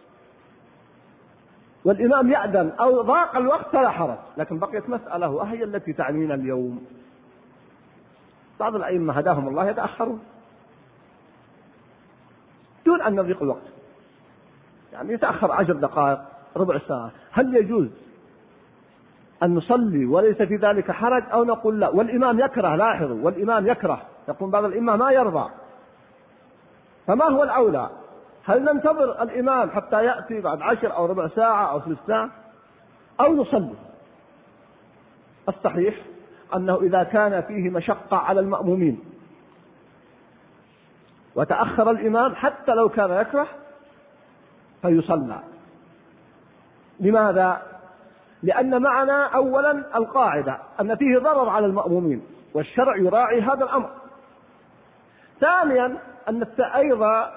والإمام يأذن أو ضاق الوقت فلا حرج. لكن بقيت مسألة وهي التي تعنينا اليوم، بعض الأئمة هداهم الله يتأخرون دون أن يضيق الوقت، يعني يتأخر عشر دقائق ربع ساعة. هل يجوز أن نصلي وليس في ذلك حرج، أو نقول لا والإمام يكره؟ لاحظوا، والإمام يكره، يقول بعض الأئمة ما يرضى. فما هو الأولى؟ هل ننتظر الإمام حتى يأتي بعد عشر أو ربع ساعة أو ثلث ساعة، أو نصلي؟ الصحيح أنه إذا كان فيه مشقة على المأمومين وتأخر الإمام حتى لو كان يكره فيصلى. لماذا؟ لأن معنا أولا القاعدة أن فيه ضرر على المأمومين، والشرع يراعي هذا الأمر. ثانيا أن أيضا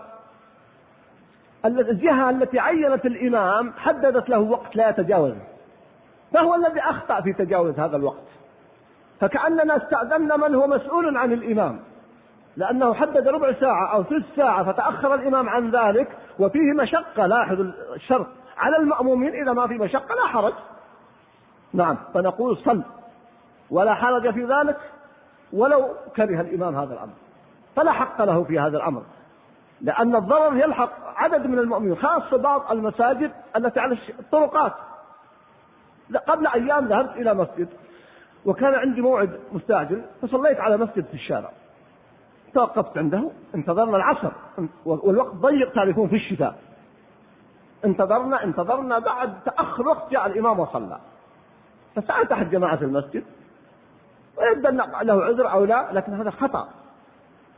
الجهة التي عينت الإمام حددت له وقت لا يتجاوزه، فهو الذي أخطأ في تجاوز هذا الوقت، فكأننا استأذنا من هو مسؤول عن الإمام، لأنه حدد ربع ساعة أو ثلث ساعة فتأخر الإمام عن ذلك وفيه مشقة. لاحظ الشرط على المأمومين، إذا ما في مشقة لا حرج. نعم، فنقول صل ولا حرج في ذلك ولو كره الإمام هذا الأمر، فلا حق له في هذا الأمر، لأن الضرر يلحق عدد من المؤمنين، خاصة بعض المساجد التي على الطرقات. قبل أيام ذهبت إلى مسجد وكان عندي موعد مستعجل، فصليت على مسجد في الشارع، توقفت عنده، انتظرنا العصر والوقت ضيق، تعرفون في الشتاء، انتظرنا انتظرنا بعد تأخر وقت جاء الإمام وصلى. فسألت أحد جماعة المسجد، ويبدأ له عذر أو لا، لكن هذا خطأ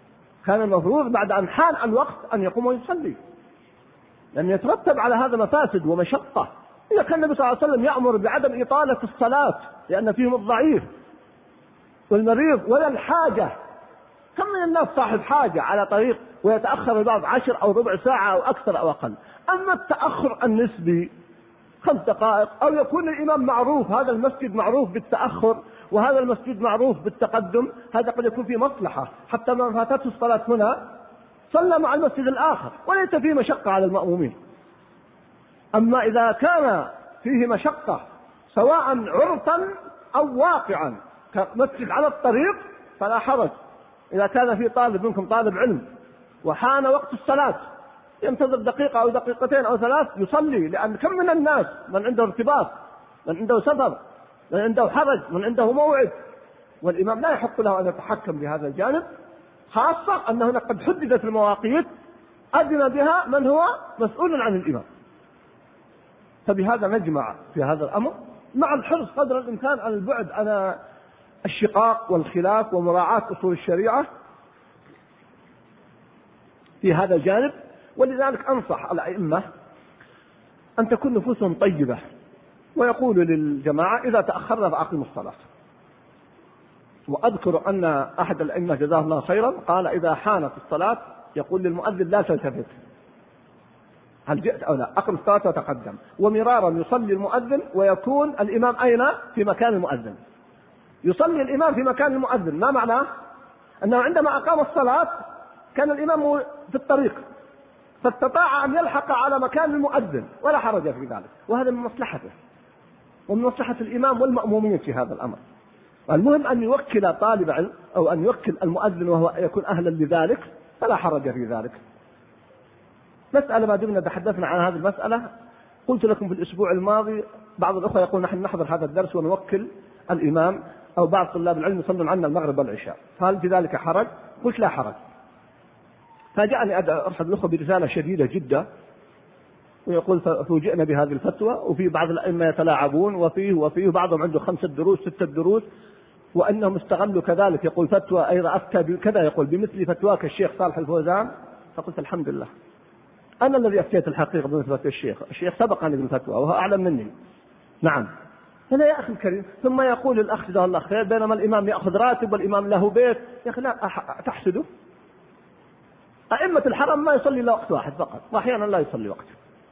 كان المفروض بعد أن حان الوقت أن يقوم ويصلي، لأن يترتب على هذا مفاسد ومشقة. إذا كان النبي صلى الله عليه وسلم يأمر بعدم إطالة الصلاة لأن فيهم الضعيف والمريض ولا الحاجة، كم من الناس صاحب حاجة على طريق ويتأخر البعض عشر أو ربع ساعة أو أكثر أو أقل. أما التأخر النسبي خمس دقائق، أو يكون الإمام معروف، هذا المسجد معروف بالتأخر وهذا المسجد معروف بالتقدم، هذا قد يكون فيه مصلحة حتى ما فاتته الصلاة هنا صلى مع المسجد الآخر وليس فيه مشقة على المأمومين. أما إذا كان فيه مشقة سواء عرفا أو واقعا كمسجد على الطريق فلا حرج. إذا كان في طالب منكم طالب علم وحان وقت الصلاة ينتظر دقيقة أو دقيقتين أو ثلاث يصلي، لأن كم من الناس من عنده ارتباط، من عنده سفر، من عنده حرج، من عنده موعد، والإمام لا يحق له أن يتحكم بهذا الجانب، خاصة أن هناك قد حددت المواقيت أذن بها من هو مسؤول عن الإمام. فبهذا نجمع في هذا الأمر مع الحرص قدر الإمكان على البعد عن الشقاق والخلاف ومراعاة أصول الشريعة في هذا الجانب. ولذلك أنصح الأئمة أن تكون نفوسهم طيبة ويقول للجماعة إذا تأخرنا فأقيموا الصلاة. وأذكر أن أحد الأئمة جزاه الله خيرا قال إذا حانت الصلاة يقول للمؤذن لا تلتفت هل جئت أو لا، أقم الصلاة وتقدم. ومرارا يصلي المؤذن ويكون الإمام أين؟ في مكان المؤذن. يصلي الإمام في مكان المؤذن، ما معناه؟ أنه عندما أقام الصلاة كان الإمام في الطريق فاستطاع أن يلحق على مكان المؤذن ولا حرج في ذلك، وهذا من مصلحته ومن مصلحة الإمام والمأمومين في هذا الأمر. المهم أن يوكل طالب علم أو أن يوكل المؤذن وهو يكون أهلا لذلك فلا حرج في ذلك. مسألة ما دمنا تحدثنا عن هذه المسألة، قلت لكم في الأسبوع الماضي بعض الأخوة يقول نحن نحضر هذا الدرس ونوكل الإمام أو بعض طلاب العلم يصلون عنا المغرب والعشاء، فهل في ذلك حرج؟ قلت لا حرج. فجاءني أحد الأخوة برسالة شديدة جدا ويقول فوجئنا بهذه الفتوى، وفي بعض الأئمة يتلاعبون وفيه وفيه بعضهم عنده خمسة دروس ستة دروس وأنهم استغلوا كذلك. يقول فتوى أيضا أفتى بكذا، يقول بمثل فتواك الشيخ صالح الفوزان. فقلت الحمد لله أنا الذي أفتيت الحقيقة بمثل فتوى الشيخ، الشيخ سبقني بالفتوى وهو أعلم مني. نعم هنا يا أخي الكريم. ثم يقول الأخ جزاه الله خير بينما الإمام يأخذ راتب والإمام له بيت، يا أخي لا تحسده. أئمة الحرم ما يصلي إلا وقت واحد فقط وأحيانا لا يصلي وقت،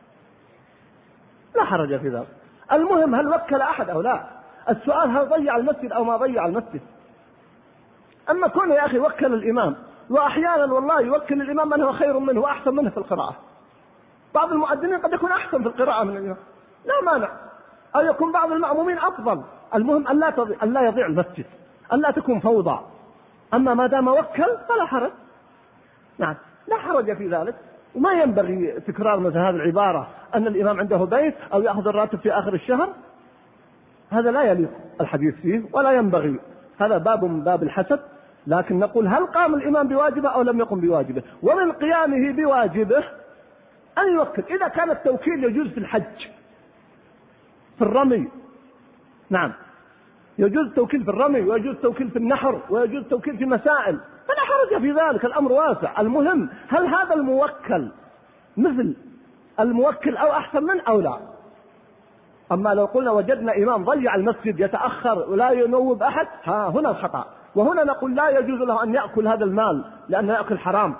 لا حرج في ذلك. المهم هل وكل أحد أو لا؟ السؤال هل ضيع المسجد أو ما ضيع المسجد. أما كونه يا أخي وكل الإمام، وأحيانا والله يوكل الإمام من هو خير منه وأحسن منه في القراءة. بعض المؤذنين قد يكون أحسن في القراءة من الإمام، لا مانع، أو يكون بعض المأمومين أفضل. المهم أن لا تضيع, أن لا يضيع المسجد، أن لا تكون فوضى. أما ما دام وكل فلا حرج. نعم لا حرج في ذلك. وما ينبغي تكرار مثل هذه العبارة أن الإمام عنده بيت أو يأخذ الراتب في آخر الشهر، هذا لا يليق الحديث فيه ولا ينبغي، هذا باب من باب الحسد. لكن نقول هل قام الإمام بواجبه أو لم يقم بواجبه؟ ومن قيامه بواجبه أن يوكل. إذا كان التوكيل يجوز في الحج في الرمي، نعم يجوز التوكيل في الرمي ويجوز التوكيل في النحر ويجوز التوكيل في مسائل، فلا حرج في ذلك، الأمر واسع. المهم هل هذا الموكل مثل الموكل أو أحسن من أو لا. أما لو قلنا وجدنا إمام ضيع المسجد يتأخر ولا ينوب أحد، ها هنا الخطأ. وهنا نقول لا يجوز له أن يأكل هذا المال لأنه يأكل حرام.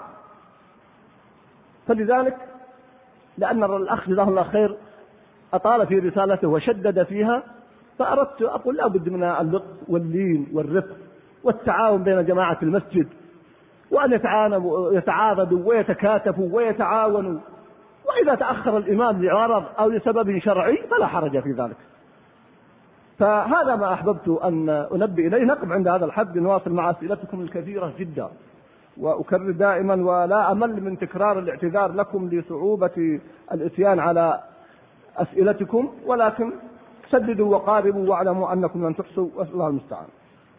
فلذلك لأن الأخ جزاه الله خير أطال في رسالته وشدد فيها، فأردت أقول لا بد من اللطف واللين والرفق والتعاون بين جماعة المسجد، وأن يتعاضدوا ويتكاتفوا ويتعاونوا. وإذا تأخر الإمام لعرض أو لسبب شرعي فلا حرج في ذلك. فهذا ما أحببت أن أنبه إليه. نقف عند هذا الحد، نواصل مع أسئلتكم الكثيرة جدا، وأكرر دائما ولا أمل من تكرار الاعتذار لكم لصعوبة الإتيان على أسئلتكم، ولكن سددوا وقاربوا واعلموا أنكم لن تحصوا، وأسأل الله المستعان.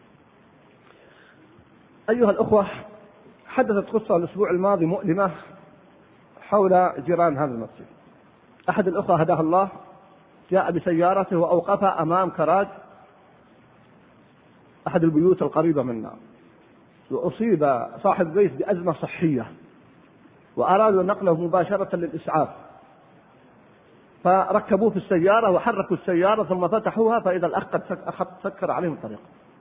أيها الأخوة، حدثت قصة الأسبوع الماضي مؤلمة حول جيران هذا المسجد. أحد الأخوة هداه الله جاء بسيارته وأوقفها أمام كراج أحد البيوت القريبة منا، وأصيب صاحب البيت بأزمة صحية وأرادوا نقله مباشرة للإسعاف، فركبوه في السيارة وحركوا السيارة ثم فتحوها فإذا الأخ قد سكر عليهم الطريق،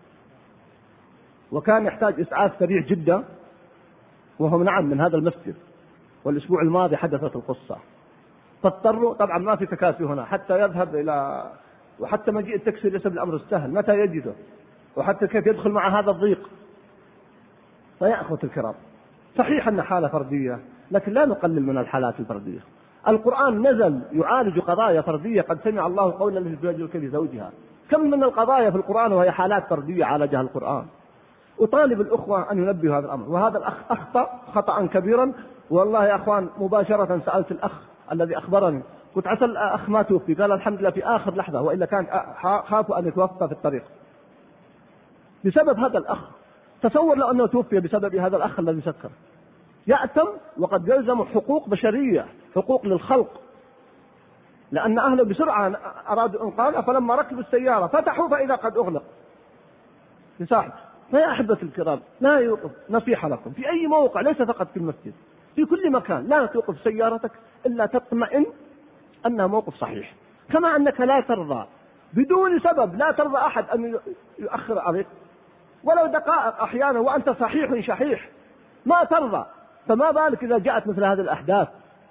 وكان يحتاج إسعاف سريع جدا، وهم نعم من هذا المسجد، والأسبوع الماضي حدثت القصة. فاضطروا، طبعا ما في تكاسي هنا، حتى يذهب إلى، وحتى مجيء التاكسي ليس بالأمر السهل، متى يجده، وحتى كيف يدخل مع هذا الضيق. فيا أخوة الكرام، صحيح أن حالة فردية، لكن لا نقلل من الحالات الفردية. القرآن نزل يعالج قضايا فردية، قد سمع الله قولا التي تجادلك في زوجها. كم من القضايا في القرآن وهي حالات فردية عالجها القرآن. أطالب الأخوة أن ينبهوا هذا الأمر. وهذا الأخ أخطأ خطأ كبيرا، والله يا أخوان مباشرة سألت الأخ الذي أخبرني، قلت عسى الأخ ما توفي، قال الحمد لله في آخر لحظة، وإلا كان خافوا أن يتوفى في الطريق بسبب هذا الأخ. تصور لو أنه توفي بسبب هذا الأخ الذي سكر، يأتم وقد يلزم حقوق بشرية، حقوق للخلق، لأن أهله بسرعة أرادوا إنقاذه، فلما ركبوا السيارة فتحوا فإذا قد أغلق بساحب. فيا أحبة الكرام، لا يوقف، نصيحة لكم في أي موقع، ليس فقط في المسجد، في كل مكان، لا توقف سيارتك إلا تطمئن أنها موقف صحيح. كما أنك لا ترضى بدون سبب، لا ترضى أحد أن يؤخر عليك ولو دقائق أحيانا وأنت صحيح شحيح، ما ترضى، فما بالك إذا جاءت مثل هذه الأحداث.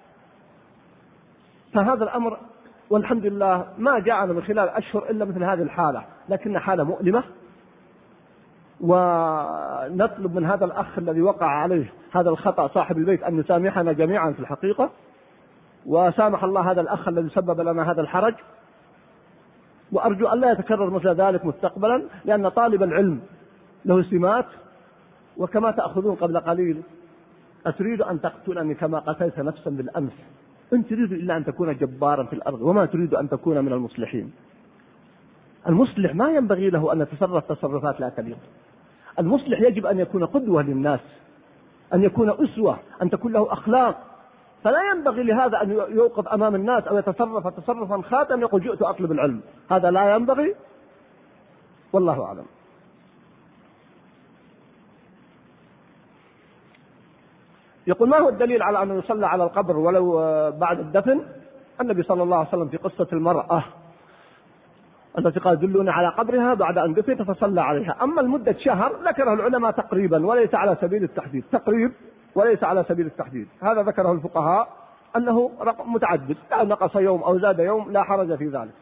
فهذا الأمر والحمد لله ما جاءنا من خلال أشهر إلا مثل هذه الحالة، لكنها حالة مؤلمة. ونطلب من هذا الأخ الذي وقع عليه هذا الخطأ صاحب البيت أن يسامحنا جميعا في الحقيقة، وسامح الله هذا الأخ الذي سبب لنا هذا الحرج، وأرجو أن لا يتكرر مثل ذلك مستقبلا، لأن طالب العلم له سمات. وكما تأخذون قبل قليل، أتريد أن تقتلني كما قتلت نفسا بالأمس، إن تريد إلا أن تكون جبارا في الأرض وما تريد أن تكون من المصلحين. المصلح ما ينبغي له أن يتصرف تصرفات لا تليق. المصلح يجب أن يكون قدوة للناس، أن يكون أسوة، أن تكون له أخلاق. فلا ينبغي لهذا أن يوقف أمام الناس أو يتصرف تصرفا خاطئا يقول جئت أطلب العلم، هذا لا ينبغي، والله أعلم. يقول ما هو الدليل على أن يصلى على القبر ولو بعد الدفن؟ النبي صلى الله عليه وسلم في قصة المرأة التي قال دلوني على قبرها بعد أن دفنت فصلى عليها. أما المدة شهر ذكره العلماء تقريبا وليس على سبيل التحديد، تقريب وليس على سبيل التحديد، هذا ذكره الفقهاء أنه رقم متعدد، لا نقص يوم أو زاد يوم لا حرج في ذلك.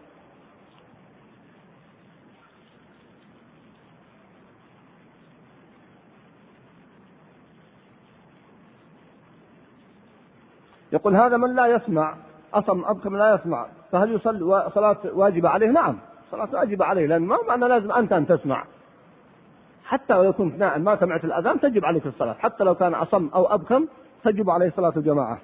يقول هذا من لا يسمع، أصم أبكم لا يسمع، فهل يصلي صلاة واجبة عليه؟ نعم صلاة واجبة عليه، لأن ما معنى لازم أنت أن تسمع، حتى لو كنت نائم ما سمعت الأذان تجب عليك الصلاة، حتى لو كان أصم أو أبكم تجب عليه صلاة الجماعة.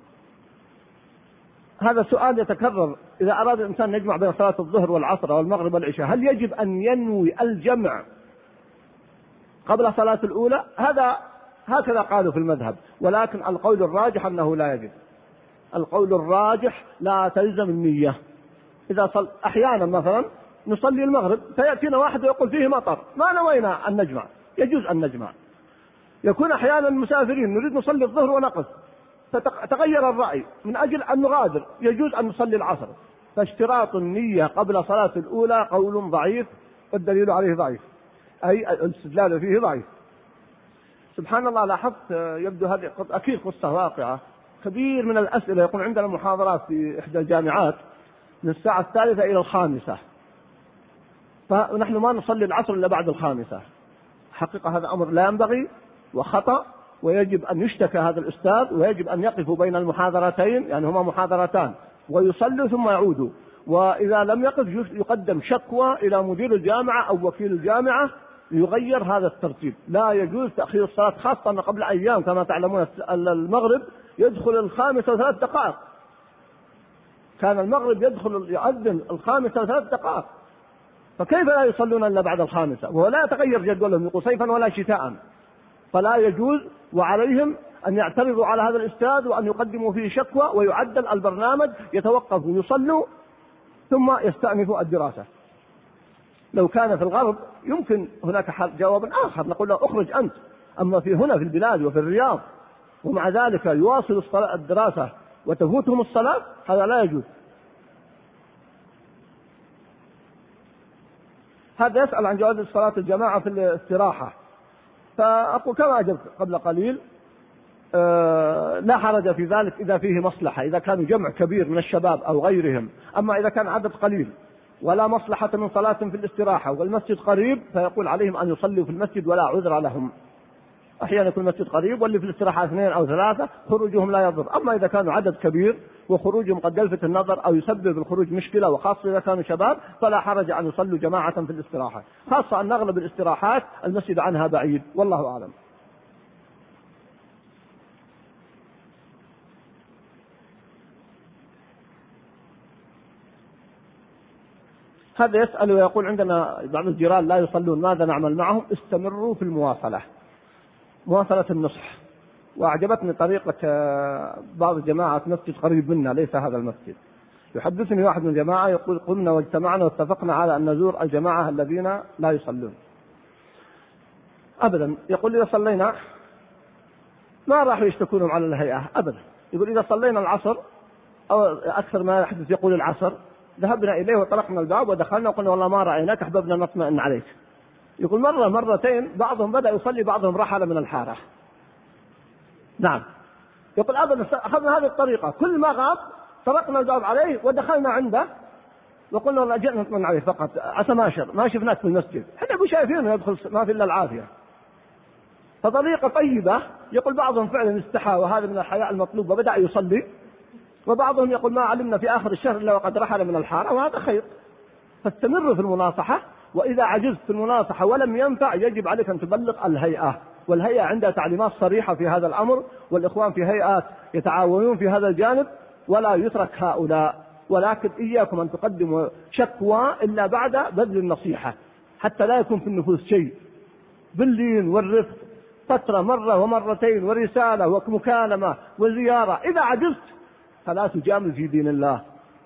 هذا السؤال يتكرر، إذا أراد الإنسان أن يجمع بين صلاة الظهر والعصر والمغرب والعشاء هل يجب أن ينوي الجمع قبل صلاة الأولى؟ هذا هكذا قالوا في المذهب، ولكن القول الراجح أنه لا يجب. القول الراجح لا تلزم النية. إذا صل أحيانا مثلا نصلي المغرب فيأتينا واحد ويقول فيه مطر ما نوينا أن نجمع، يجوز أن نجمع. يكون أحيانا مسافرين نريد نصلي الظهر ونقص فتغير الرأي من أجل أن نغادر، يجوز أن نصلي العصر. فاشتراط النية قبل صلاة الأولى قول ضعيف والدليل عليه ضعيف، أي الاستدلال فيه ضعيف. سبحان الله، لاحظت يبدو هذه أكيد قصة واقعة. كبير من الأسئلة يكون عندنا محاضرات في إحدى الجامعات من الساعة الثالثة إلى الخامسة، فنحن ما نصلي العصر إلا بعد الخامسة. حقيقة هذا أمر لا ينبغي وخطأ، ويجب أن يشتكى هذا الأستاذ، ويجب أن يقفوا بين المحاضرتين، يعني هما محاضرتان، ويصلوا ثم يعودوا. وإذا لم يقف يقدم شكوى إلى مدير الجامعة أو وكيل الجامعة يغير هذا الترتيب. لا يجوز تأخير الصلاة، خاصة أن قبل أيام كما تعلمون المغرب يدخل الخامسة وثلاث دقائق، كان المغرب يدخل يؤذن الخامسة وثلاث دقائق، فكيف لا يصلون إلا بعد الخامسة؟ وهو لا يتغير جدولهم يقول صيفا ولا شتاء، فلا يجوز. وعليهم أن يعترضوا على هذا الأستاذ وأن يقدموا فيه شكوى ويعدل البرنامج، يتوقفوا يصلوا ثم يستأنفوا الدراسة. لو كان في الغرب يمكن هناك حل جواب آخر، نقول له اخرج أنت أما في هنا في البلاد وفي الرياض ومع ذلك يواصل الدراسة وتفوتهم الصلاة، هذا لا يجوز. هذا يسأل عن جواز صلاة الجماعة في الاستراحة، فأقول كما أجبت قبل قليل أه لا حرج في ذلك إذا فيه مصلحة، إذا كان جمع كبير من الشباب أو غيرهم. أما إذا كان عدد قليل ولا مصلحة من صلاة في الاستراحة والمسجد قريب، فيقول عليهم أن يصلوا في المسجد ولا عذر لهم. أحيانا يكون المسجد قريب واللي في الاستراحة اثنين أو ثلاثة خروجهم لا يضر. أما إذا كانوا عدد كبير وخروجهم قد يلفت النظر أو يسبب الخروج مشكلة، وخاصة إذا كانوا شباب، فلا حرج أن يصلوا جماعة في الاستراحة، خاصة أن أغلب الاستراحات المسجد عنها بعيد، والله أعلم. هذا يسأل ويقول عندنا بعض الجيران لا يصلون، ماذا نعمل معهم؟ استمروا في المواصلة، مواصلة النصح. وأعجبتني طريقة بعض الجماعة مسجد قريب منا، ليس هذا المسجد، يحدثني واحد من الجماعة يقول قمنا واجتمعنا واتفقنا على أن نزور الجماعة الذين لا يصلون أبدا. يقول إذا صلينا ما راح يشتكونهم على الهيئة أبدا. يقول إذا صلينا العصر أو أكثر ما يحدث يقول العصر، ذهبنا إليه وطرقنا الباب ودخلنا وقلنا والله ما رأيناك أحببنا نطمئن عليك. يقول مرة مرتين بعضهم بدأ يصلي بعضهم رحل من الحارة. نعم. يقول أبدا أخذنا هذه الطريقة، كل ما غاب طرقنا الباب عليه ودخلنا عنده وقلنا والله جئنا نطمئن عليه فقط، عسى ما شر ما شفناك في المسجد، احنا ابو شايفينه يدخل ما في إلا العافية. فطريقة طيبة. يقول بعضهم فعلا استحى وهذا من الحياء المطلوب وبدأ يصلي، وبعضهم يقول ما علمنا في آخر الشهر إلا وقد رحل من الحارة، وهذا خير. فاستمر في المناصحة، وإذا عجزت في المناصحة ولم ينفع يجب عليك أن تبلغ الهيئة، والهيئة عندها تعليمات صريحة في هذا الأمر، والإخوان في هيئات يتعاونون في هذا الجانب، ولا يترك هؤلاء. ولكن إياكم أن تقدموا شكوى إلا بعد بذل النصيحة، حتى لا يكون في النفوس شيء، باللين والرفق، فترة مرة ومرتين ورسالة ومكالمة وزيارة. إذا عجزت فلا تجامل في دين الله.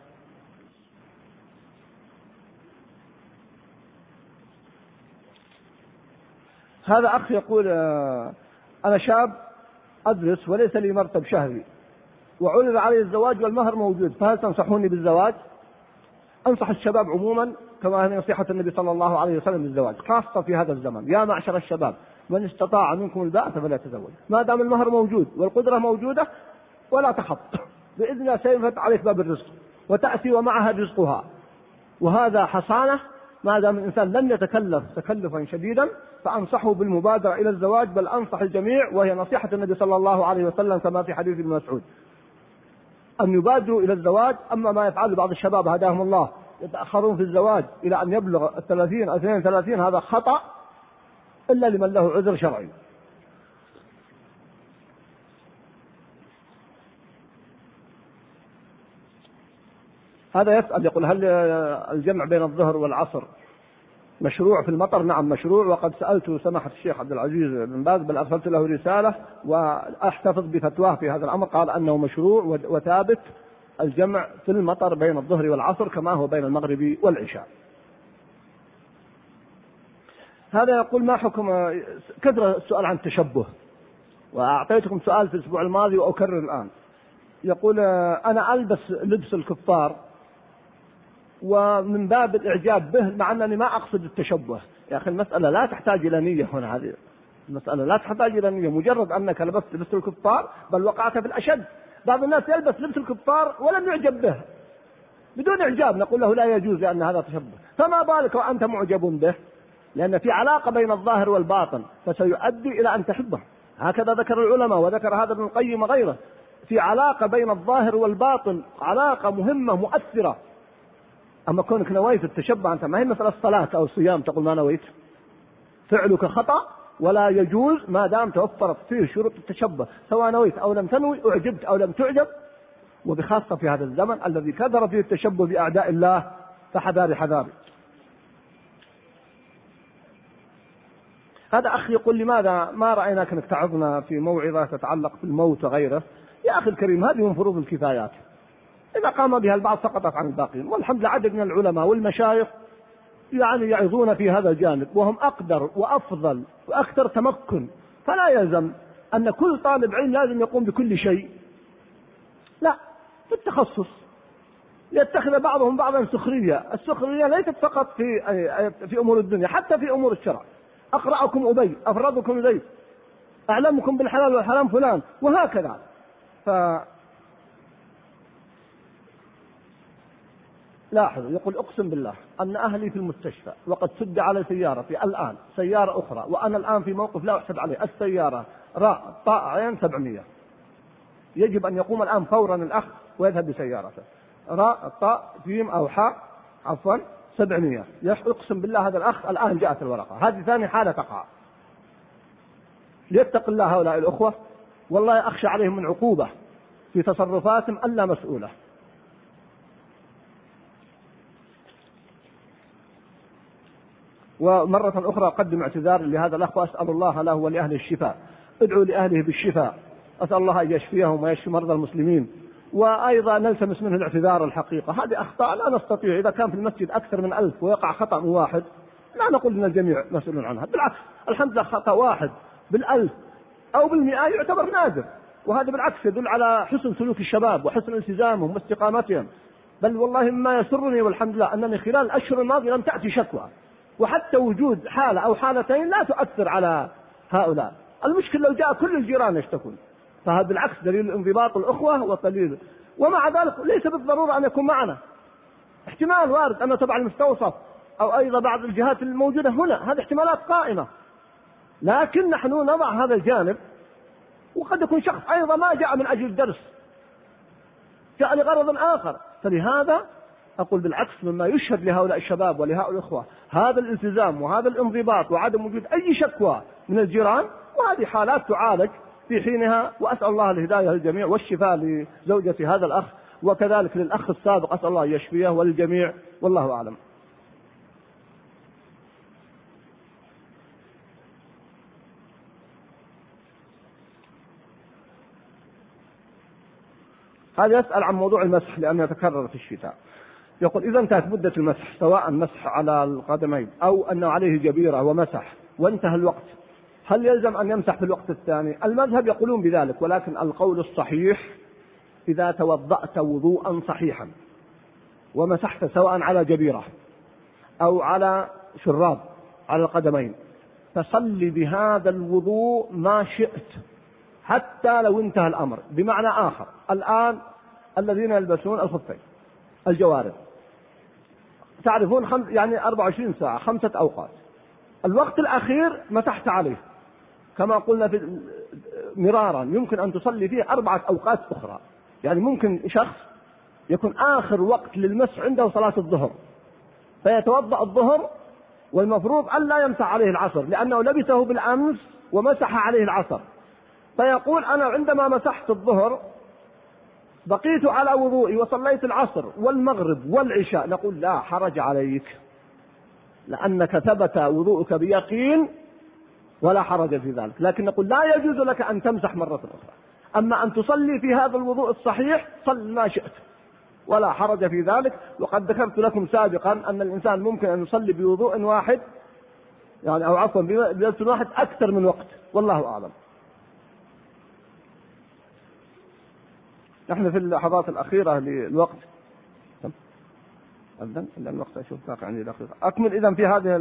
هذا أخ يقول أنا شاب أدرس وليس لي مرتب شهري وعرض علي الزواج والمهر موجود، فهل تنصحوني بالزواج؟ أنصح الشباب عموما كما هي نصيحة النبي صلى الله عليه وسلم بالزواج، خاصة في هذا الزمن. يا معشر الشباب من استطاع منكم الباءة فلا يتزوج، ما دام المهر موجود والقدرة موجودة ولا تخط، بإذن الله سينفتح عليك باب الرزق وتأتي ومعها رزقها، وهذا حصانة ما دام الإنسان لم يتكلف تكلفا شديدا. فأنصحه بالمبادرة إلى الزواج، بل أنصح الجميع، وهي نصيحة النبي صلى الله عليه وسلم كما في حديث ابن مسعود، أن يبادروا إلى الزواج. أما ما يفعل بعض الشباب هداهم الله يتأخرون في الزواج إلى أن يبلغ الثلاثين أو اثنين وثلاثين، هذا خطأ إلا لمن له عذر شرعي. هذا يسأل يقول هل الجمع بين الظهر والعصر مشروع في المطر؟ نعم مشروع، وقد سألت سماحة الشيخ عبد العزيز بن باز بل أرسلت له رسالة وأحتفظ بفتواه في هذا الأمر، قال أنه مشروع وثابت الجمع في المطر بين الظهر والعصر كما هو بين المغرب والعشاء. هذا يقول ما حكم كثرة السؤال عن التشبه، وأعطيتكم سؤال في الأسبوع الماضي وأكرر الآن. يقول أنا ألبس لبس الكفار ومن باب الإعجاب به مع أنني ما أقصد التشبه. يا أخي المسألة لا تحتاج إلى نية هنا، هذه المسألة لا تحتاج إلى نية، مجرد أنك لبست لبس الكفار بل وقعت في الأشد. بعض الناس يلبس لبس الكفار ولم يعجب به بدون إعجاب، نقول له لا يجوز لأن هذا تشبه، فما بالك وأنت معجب به؟ لأن في علاقة بين الظاهر والباطن فسيؤدي إلى أن تحبه. هكذا ذكر العلماء وذكر هذا ابن القيم وغيره، في علاقة بين الظاهر والباطن، علاقة مهمة مؤثرة. أما كونك نويت التشبه أنت ما هي مثل الصلاة أو الصيام تقول ما نويت، فعلك خطأ ولا يجوز ما دام توفرت فيه شروط التشبه، سواء نويت أو لم تنوي، أعجبت أو لم تعجب. وبخاصة في هذا الزمن الذي كثر فيه التشبه بأعداء الله، فحذاري حذاري. هذا أخي يقول لماذا ما رأيناك أنك تعظنا في موعظة تتعلق بالموت وغيره؟ يا أخي الكريم هذه من فروض الكفايات، إذا قام بها البعض سقطت عن الباقين، والحمد لله عدد من العلماء والمشايخ يعني يعظون في هذا الجانب، وهم أقدر وأفضل وأكثر تمكن فلا يلزم أن كل طالب علم لازم يقوم بكل شيء، لا، في التخصص. يتخذ بعضهم بعضا سخرية. السخرية ليست فقط في في أمور الدنيا، حتى في أمور الشرع. أقرأكم أبي، أفرضكم زيد، أعلمكم بالحلال والحرام فلان، وهكذا. ف لاحظوا، يقول أقسم بالله أن أهلي في المستشفى وقد سد على سيارتي الآن سيارة أخرى، وأنا الآن في موقف لا أحسب عليه. السيارة راء طاء عين سبعمية، يجب أن يقوم الآن فورا الأخ ويذهب بسيارته. راء طاء جيم أو حاء عفوا سبعمية، يقسم بالله هذا الأخ الآن جاءت الورقة. هذه ثاني حالة تقع. ليتق الله هؤلاء الأخوة، والله أخشى عليهم من عقوبة في تصرفاتهم ألا مسؤولة. ومرة أخرى أقدم اعتذار لهذا الأخ وأسأل الله له ولأهله الشفاء. ادعوا لأهله بالشفاء، أسأل الله أن يشفيهم ويشفي مرضى المسلمين. وأيضا نلتمس منه الاعتذار الحقيقة. هذه أخطاء لا نستطيع، إذا كان في المسجد أكثر من ألف ويقع خطأ واحد لا نقول أن الجميع مسؤول عنها، بالعكس الحمد لله خطأ واحد بالألف أو بالمئة يعتبر نادر، وهذا بالعكس يدل على حسن سلوك الشباب وحسن التزامهم واستقامتهم. بل والله مما يسرني والحمد لله أنني خلال الأشهر الماضية لم تأتي شكوى، وحتى وجود حالة أو حالتين لا تؤثر على هؤلاء. المشكلة لو جاء كل الجيران يشتكون، فهذا بالعكس دليل انضباط الأخوة وقليل. ومع ذلك ليس بالضرورة أن يكون معنا، احتمال وارد أنه تبع المستوصف أو أيضا بعض الجهات الموجودة هنا، هذه احتمالات قائمة، لكن نحن نضع هذا الجانب. وقد يكون شخص أيضا ما جاء من أجل الدرس، جاء لغرض آخر. فلهذا أقول بالعكس مما يشهد لهؤلاء الشباب ولهؤلاء الأخوة هذا الالتزام وهذا الانضباط وعدم وجود أي شكوى من الجيران، وهذه حالات تعالج في حينها. وأسأل الله الهداية للجميع والشفاء لزوجة هذا الأخ، وكذلك للأخ السابق أسأل الله يشفيه وللجميع، والله أعلم. هذا يسأل عن موضوع المسح لأنه يتكرر في الشتاء. يقول إذا انتهت مدة المسح، سواء مسح على القدمين أو أنه عليه جبيرة ومسح وانتهى الوقت، هل يلزم أن يمسح في الوقت الثاني؟ المذهب يقولون بذلك، ولكن القول الصحيح إذا توضأت وضوءا صحيحا ومسحت سواء على جبيرة أو على شراب على القدمين، فصل بهذا الوضوء ما شئت حتى لو انتهى الأمر. بمعنى آخر، الآن الذين يلبسون الخفين الجوارب تعرفون خمس يعني أربعة وعشرين ساعة خمسة أوقات، الوقت الأخير مسحت عليه كما قلنا في مرارا، يمكن أن تصلي فيه أربعة أوقات أخرى. يعني ممكن شخص يكون آخر وقت للمسح عنده صلاة الظهر، فيتوضأ الظهر والمفروض أن لا يمسح عليه العصر لأنه لبسه بالأمس ومسح عليه العصر، فيقول أنا عندما مسحت الظهر بقيت على وضوئي وصليت العصر والمغرب والعشاء. نقول لا حرج عليك، لأنك ثبت وضوءك بيقين ولا حرج في ذلك، لكن نقول لا يجوز لك أن تمسح مرة أخرى. أما أن تصلي في هذا الوضوء الصحيح صل ما شئت ولا حرج في ذلك. وقد ذكرت لكم سابقا أن الإنسان ممكن أن يصلي بوضوء واحد يعني أو عفوا بوضوء واحد أكثر من وقت، والله أعلم. نحن في اللحظات الأخيرة للوقت أذن إلا الوقت أشوف باقي عندي دقيقة أكمل. إذن في هذه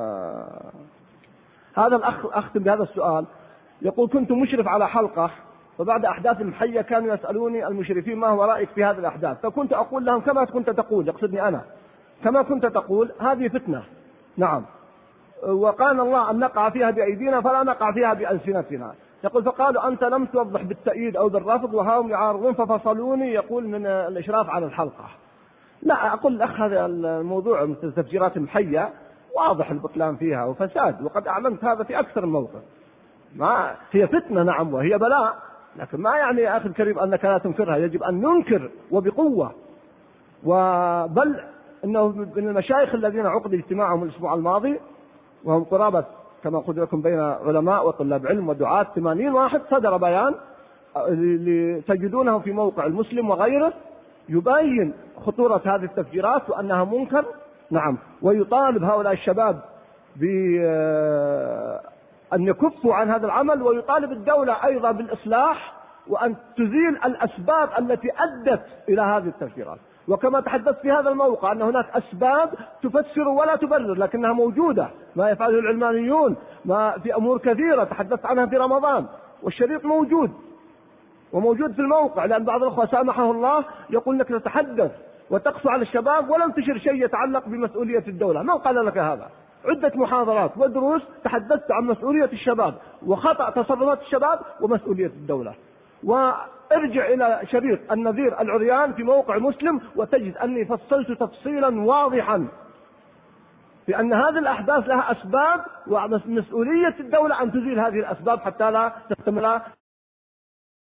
هذا الأخ أختم بهذا السؤال. يقول كنت مشرف على حلقة، وبعد أحداث المحية كانوا يسألوني المشرفين ما هو رأيك في هذه الأحداث، فكنت أقول لهم كما كنت تقول، يقصدني أنا كما كنت تقول هذه فتنة نعم، وقال الله أن نقع فيها بأيدينا فلا نقع فيها بألسنتنا. يقول فقالوا أنت لم توضح بالتأييد أو بالرفض وهم يعارضون ففصلوني يقول من الإشراف على الحلقة. لا أقول الأخ هذا الموضوع مثل تفجيرات المحية واضح البطلان فيها وفساد، وقد أعلنت هذا في أكثر من موقع. ما هي فتنة نعم وهي بلاء، لكن ما يعني يا أخي الكريم أنك لا تنكرها، يجب أن ننكر وبقوة. وبل إنه من المشايخ الذين عقد اجتماعهم الأسبوع الماضي وهم قرابة كما قلت لكم بين علماء وطلاب علم ودعاة ثمانين واحد، صدر بيان تجدونه في موقع المسلم وغيره يبين خطورة هذه التفجيرات وأنها منكر نعم، ويطالب هؤلاء الشباب أن يكفوا عن هذا العمل، ويطالب الدولة أيضا بالإصلاح وأن تزيل الأسباب التي أدت إلى هذه التفجيرات. وكما تحدثت في هذا الموقع أن هناك أسباب تفسر ولا تبرر لكنها موجودة، ما يفعله العلمانيون ما في أمور كثيرة تحدثت عنها في رمضان، والشريط موجود وموجود في الموقع، لأن بعض الأخوة سامحه الله يقول لك تتحدث وتقسو على الشباب ولم تشر شيء يتعلق بمسؤولية الدولة. من قال لك هذا؟ عدة محاضرات ودروس تحدثت عن مسؤولية الشباب وخطأ تصرفات الشباب ومسؤولية الدولة. وارجع إلى شريط النذير العريان في موقع مسلم وتجد أني فصلت تفصيلا واضحا في أن هذه الأحداث لها أسباب ومسؤولية الدولة أن تزيل هذه الأسباب حتى لا تستمر